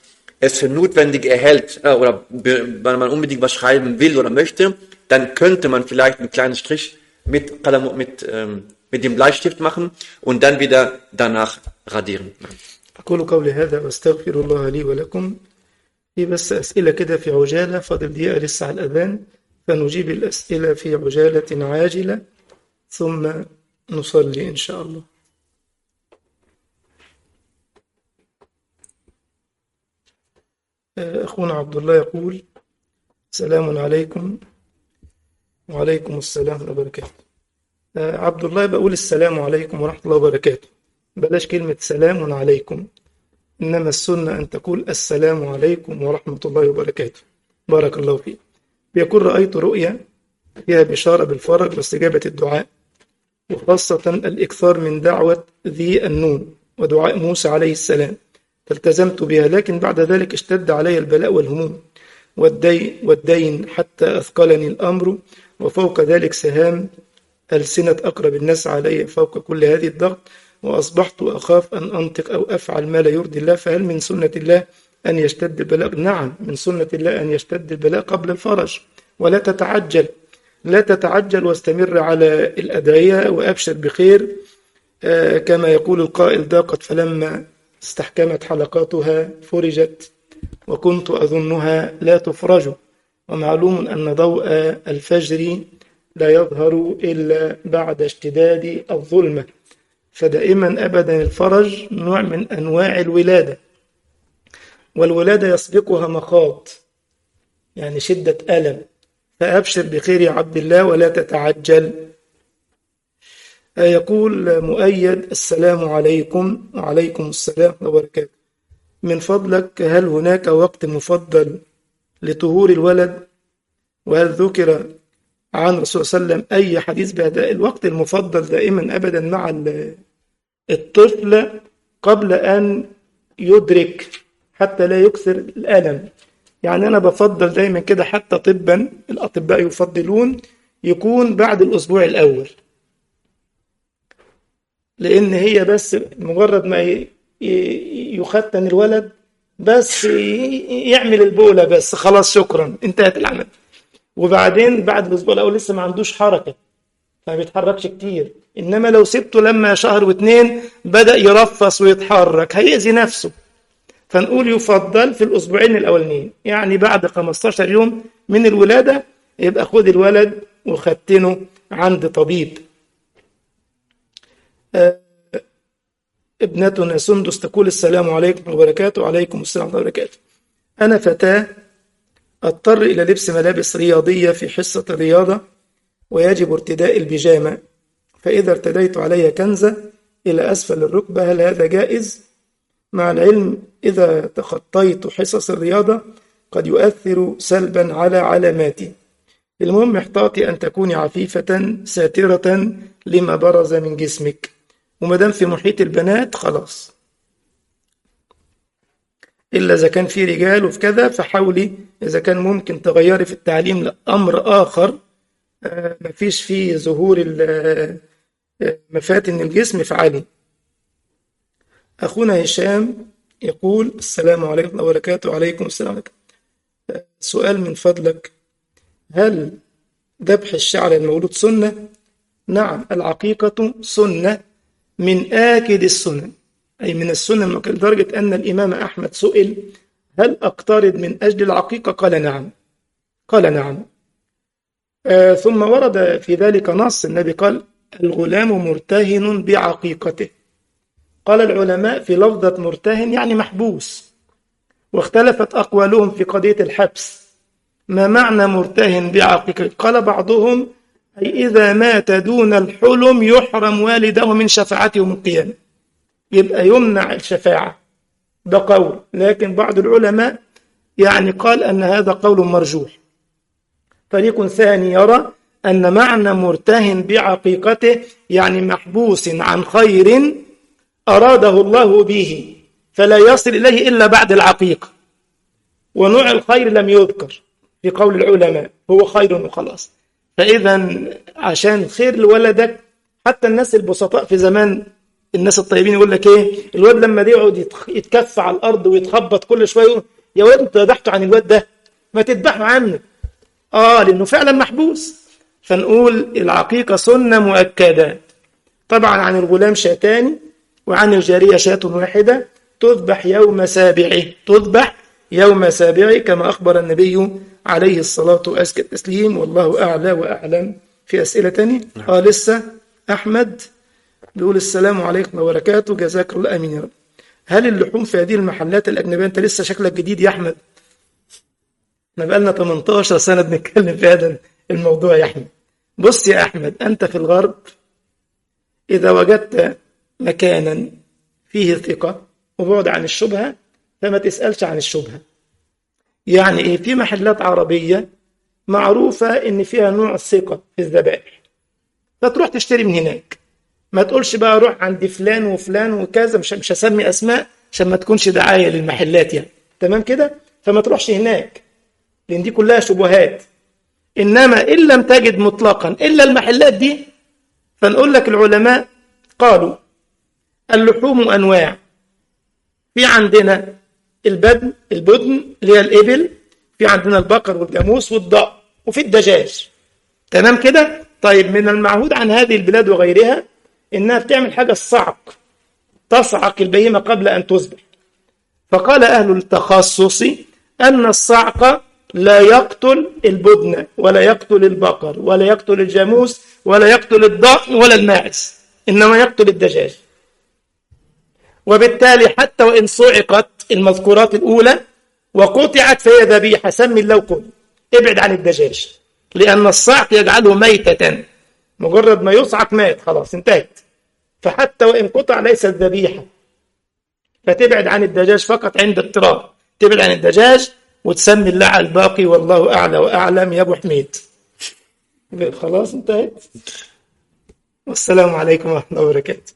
es für notwendig erhält äh, oder be, wenn man unbedingt was schreiben will oder möchte, dann könnte man vielleicht einen kleinen Strich mit, mit, ähm, mit dem Bleistift machen und dann wieder danach radieren. أقول قولي هذا وأستغفر الله لي ولكم. في بس أسئلة كده في عجالة، فاضل دقيقة لسه على الأذان، فنجيب الأسئلة في عجالة عاجلة ثم نصلي إن شاء الله. أخونا عبد الله يقول: السلام عليكم. وعليكم السلام ورحمة الله وبركاته. عبد الله بقول السلام عليكم ورحمة الله وبركاته، بلاش كلمة سلام عليكم، إنما السنة أن تقول السلام عليكم ورحمة الله وبركاته. بارك الله فيك. بيقول: رأيت رؤيا فيها بشارة بالفرج واستجابة الدعاء، وخاصة الإكثار من دعوة ذي النون ودعاء موسى عليه السلام، فالتزمت بها، لكن بعد ذلك اشتد علي البلاء والهموم والدين, والدين حتى أثقلني الأمر، وفوق ذلك سهام ألسنة أقرب الناس علي فوق كل هذه الضغط، وأصبحت أخاف أن أنطق أو أفعل ما لا يرضي الله، فهل من سنة الله أن يشتد البلاء؟ نعم، من سنة الله أن يشتد البلاء قبل الفرج، ولا تتعجل، لا تتعجل، واستمر على الأدعية وأبشر بخير. آه كما يقول القائل: ضاقت فلما استحكمت حلقاتها فرجت، وكنت أظنها لا تفرج. ومعلوم أن ضوء الفجر لا يظهر إلا بعد اشتداد الظلمة، فدائما أبدا الفرج نوع من أنواع الولادة، والولادة يسبقها مخاض، يعني شدة ألم، فأبشر بخير يا عبد الله ولا تتعجل. يقول مؤيد: السلام عليكم. وعليكم السلام وبركاته. من فضلك، هل هناك وقت مفضل لطهور الولد؟ وهل ذكر عن الرسول صلى الله عليه وسلم أي حديث بهذا الوقت المفضل دائما أبدا مع الطفل قبل أن يدرك، حتى لا يكثر الألم. يعني أنا بفضل دائما كده، حتى طبا الأطباء يفضلون يكون بعد الأسبوع الأول، لأن هي بس مجرد ما يختن الولد بس يعمل البولة بس خلاص شكرا انتهت العمل، وبعدين بعد الأسبوع الأول لسه ما عندوش حركة فما بيتحركش كتير. إنما لو سبته لما شهر واثنين بدأ يرفص ويتحرك هيأذي نفسه، فنقول يفضل في الأسبوعين الأولين، يعني بعد خمستاشر يوم من الولادة يبقى خد الولد وختنه عند طبيب. آه ابنتنا سندس تقول: السلام عليكم وبركاته. وعليكم السلام وبركاته. أنا فتاة أضطر إلى لبس ملابس رياضية في حصة الرياضة، ويجب ارتداء البيجامة، فإذا ارتديت علي كنزة إلى أسفل الركبة هل هذا جائز؟ مع العلم إذا تخطيت حصص الرياضة قد يؤثر سلبا على علاماتي. المهم احتاطي أن تكوني عفيفة ساترة لما برز من جسمك، ومدام في محيط البنات خلاص، إلا إذا كان في رجال وفي كذا فحاولي إذا كان ممكن تغيري في التعليم لأمر آخر مفيش فيه ظهور مفاتن الجسم فعلي. أخونا هشام يقول: السلام عليكم وبركاته. وعليكم السلام عليكم. سؤال من فضلك: هل ذبح الشعر المولود سنة؟ نعم، العقيقة سنة من آكد السنن، أي من السنن، لدرجة أن الإمام أحمد سئل: هل أقترض من أجل العقيقة؟ قال نعم. قال نعم. آه ثم ورد في ذلك نص، النبي قال: الغلام مرتهن بعقيقته. قال العلماء في لفظة مرتهن يعني محبوس، واختلفت أقوالهم في قضية الحبس، ما معنى مرتهن بعقيقته؟ قال بعضهم: أي إذا مات دون الحلم يحرم والده من شفاعته يوم القيامة، يبقى يمنع الشفاعة، ده قول. لكن بعض العلماء يعني قال أن هذا قول مرجوح. فريق ثاني يرى أن معنى مرتهن بعقيقته يعني محبوس عن خير أراده الله به فلا يصل إليه إلا بعد العقيقة، ونوع الخير لم يذكر في قول العلماء، هو خير وخلاص. فإذا عشان خير لولدك، حتى الناس البسطاء في زمان الناس الطيبين يقول لك ايه، الواد لما يقعد يتكف على الارض ويتخبط كل شويه يا ولد انتوا ذبحتوا عن الواد ده، ما تذبحوا عنه. اه لانه فعلا محبوس. فنقول العقيقة سنة مؤكدة. طبعا عن الغلام شاتان وعن الجارية شاة واحدة، تذبح يوم سابعه، تذبح يوم سابعه كما أخبر النبي عليه الصلاة وأزكى التسليم. والله أعلى وأعلم. في أسئلة تانية؟ آه لسه. أحمد بيقول السلام عليكم وبركاته، جزاك الله أمين يا رب. هل اللحوم في هذه المحلات الأجنبية، أنت لسه شكلك جديد يا أحمد، احنا بقالنا ثمانية عشر سنة بنتكلم في هذا الموضوع يا أحمد. بص يا أحمد، أنت في الغرب إذا وجدت مكانا فيه ثقة وبعد عن الشبهة فما تسألش عن الشبهة. يعني إيه؟ في محلات عربية معروفة إن فيها نوع ثقة في الذبائح، فتروح تشتري من هناك. ما تقولش بقى روح عند فلان وفلان وكذا، مش مش هسمي أسماء عشان ما تكونش دعاية للمحلات يعني، تمام كده؟ فما تروحش هناك لأن دي كلها شبهات. إنما إن لم تجد مطلقا إلا المحلات دي، فنقول لك العلماء قالوا اللحوم أنواع. في عندنا البدن البدن اللي هي الإبل، في عندنا البقر والجاموس والضأن، وفي الدجاج، تمام كده؟ طيب من المعهود عن هذه البلاد وغيرها إنها بتعمل حاجة الصعق، تصعق البهيمة قبل أن تذبح. فقال أهل التخصص أن الصعق لا يقتل البدن ولا يقتل البقر ولا يقتل الجاموس ولا يقتل الضأن ولا الماعز، إنما يقتل الدجاج. وبالتالي حتى وإن صعقت المذكورات الأولى وقطعت فهي ذبيحة، سمي الله وكل، ابعد عن الدجاج، لأن الصعق يجعله ميتة، مجرد ما يصعق مات خلاص انتهت. فحتى وإن قطع ليست ذبيحة، فتبعد عن الدجاج فقط عند اضطرار، تبعد عن الدجاج وتسمي الله على الباقي. والله أعلى وأعلم يا أبو حميد. خلاص انتهت. والسلام عليكم ورحمة الله وبركاته.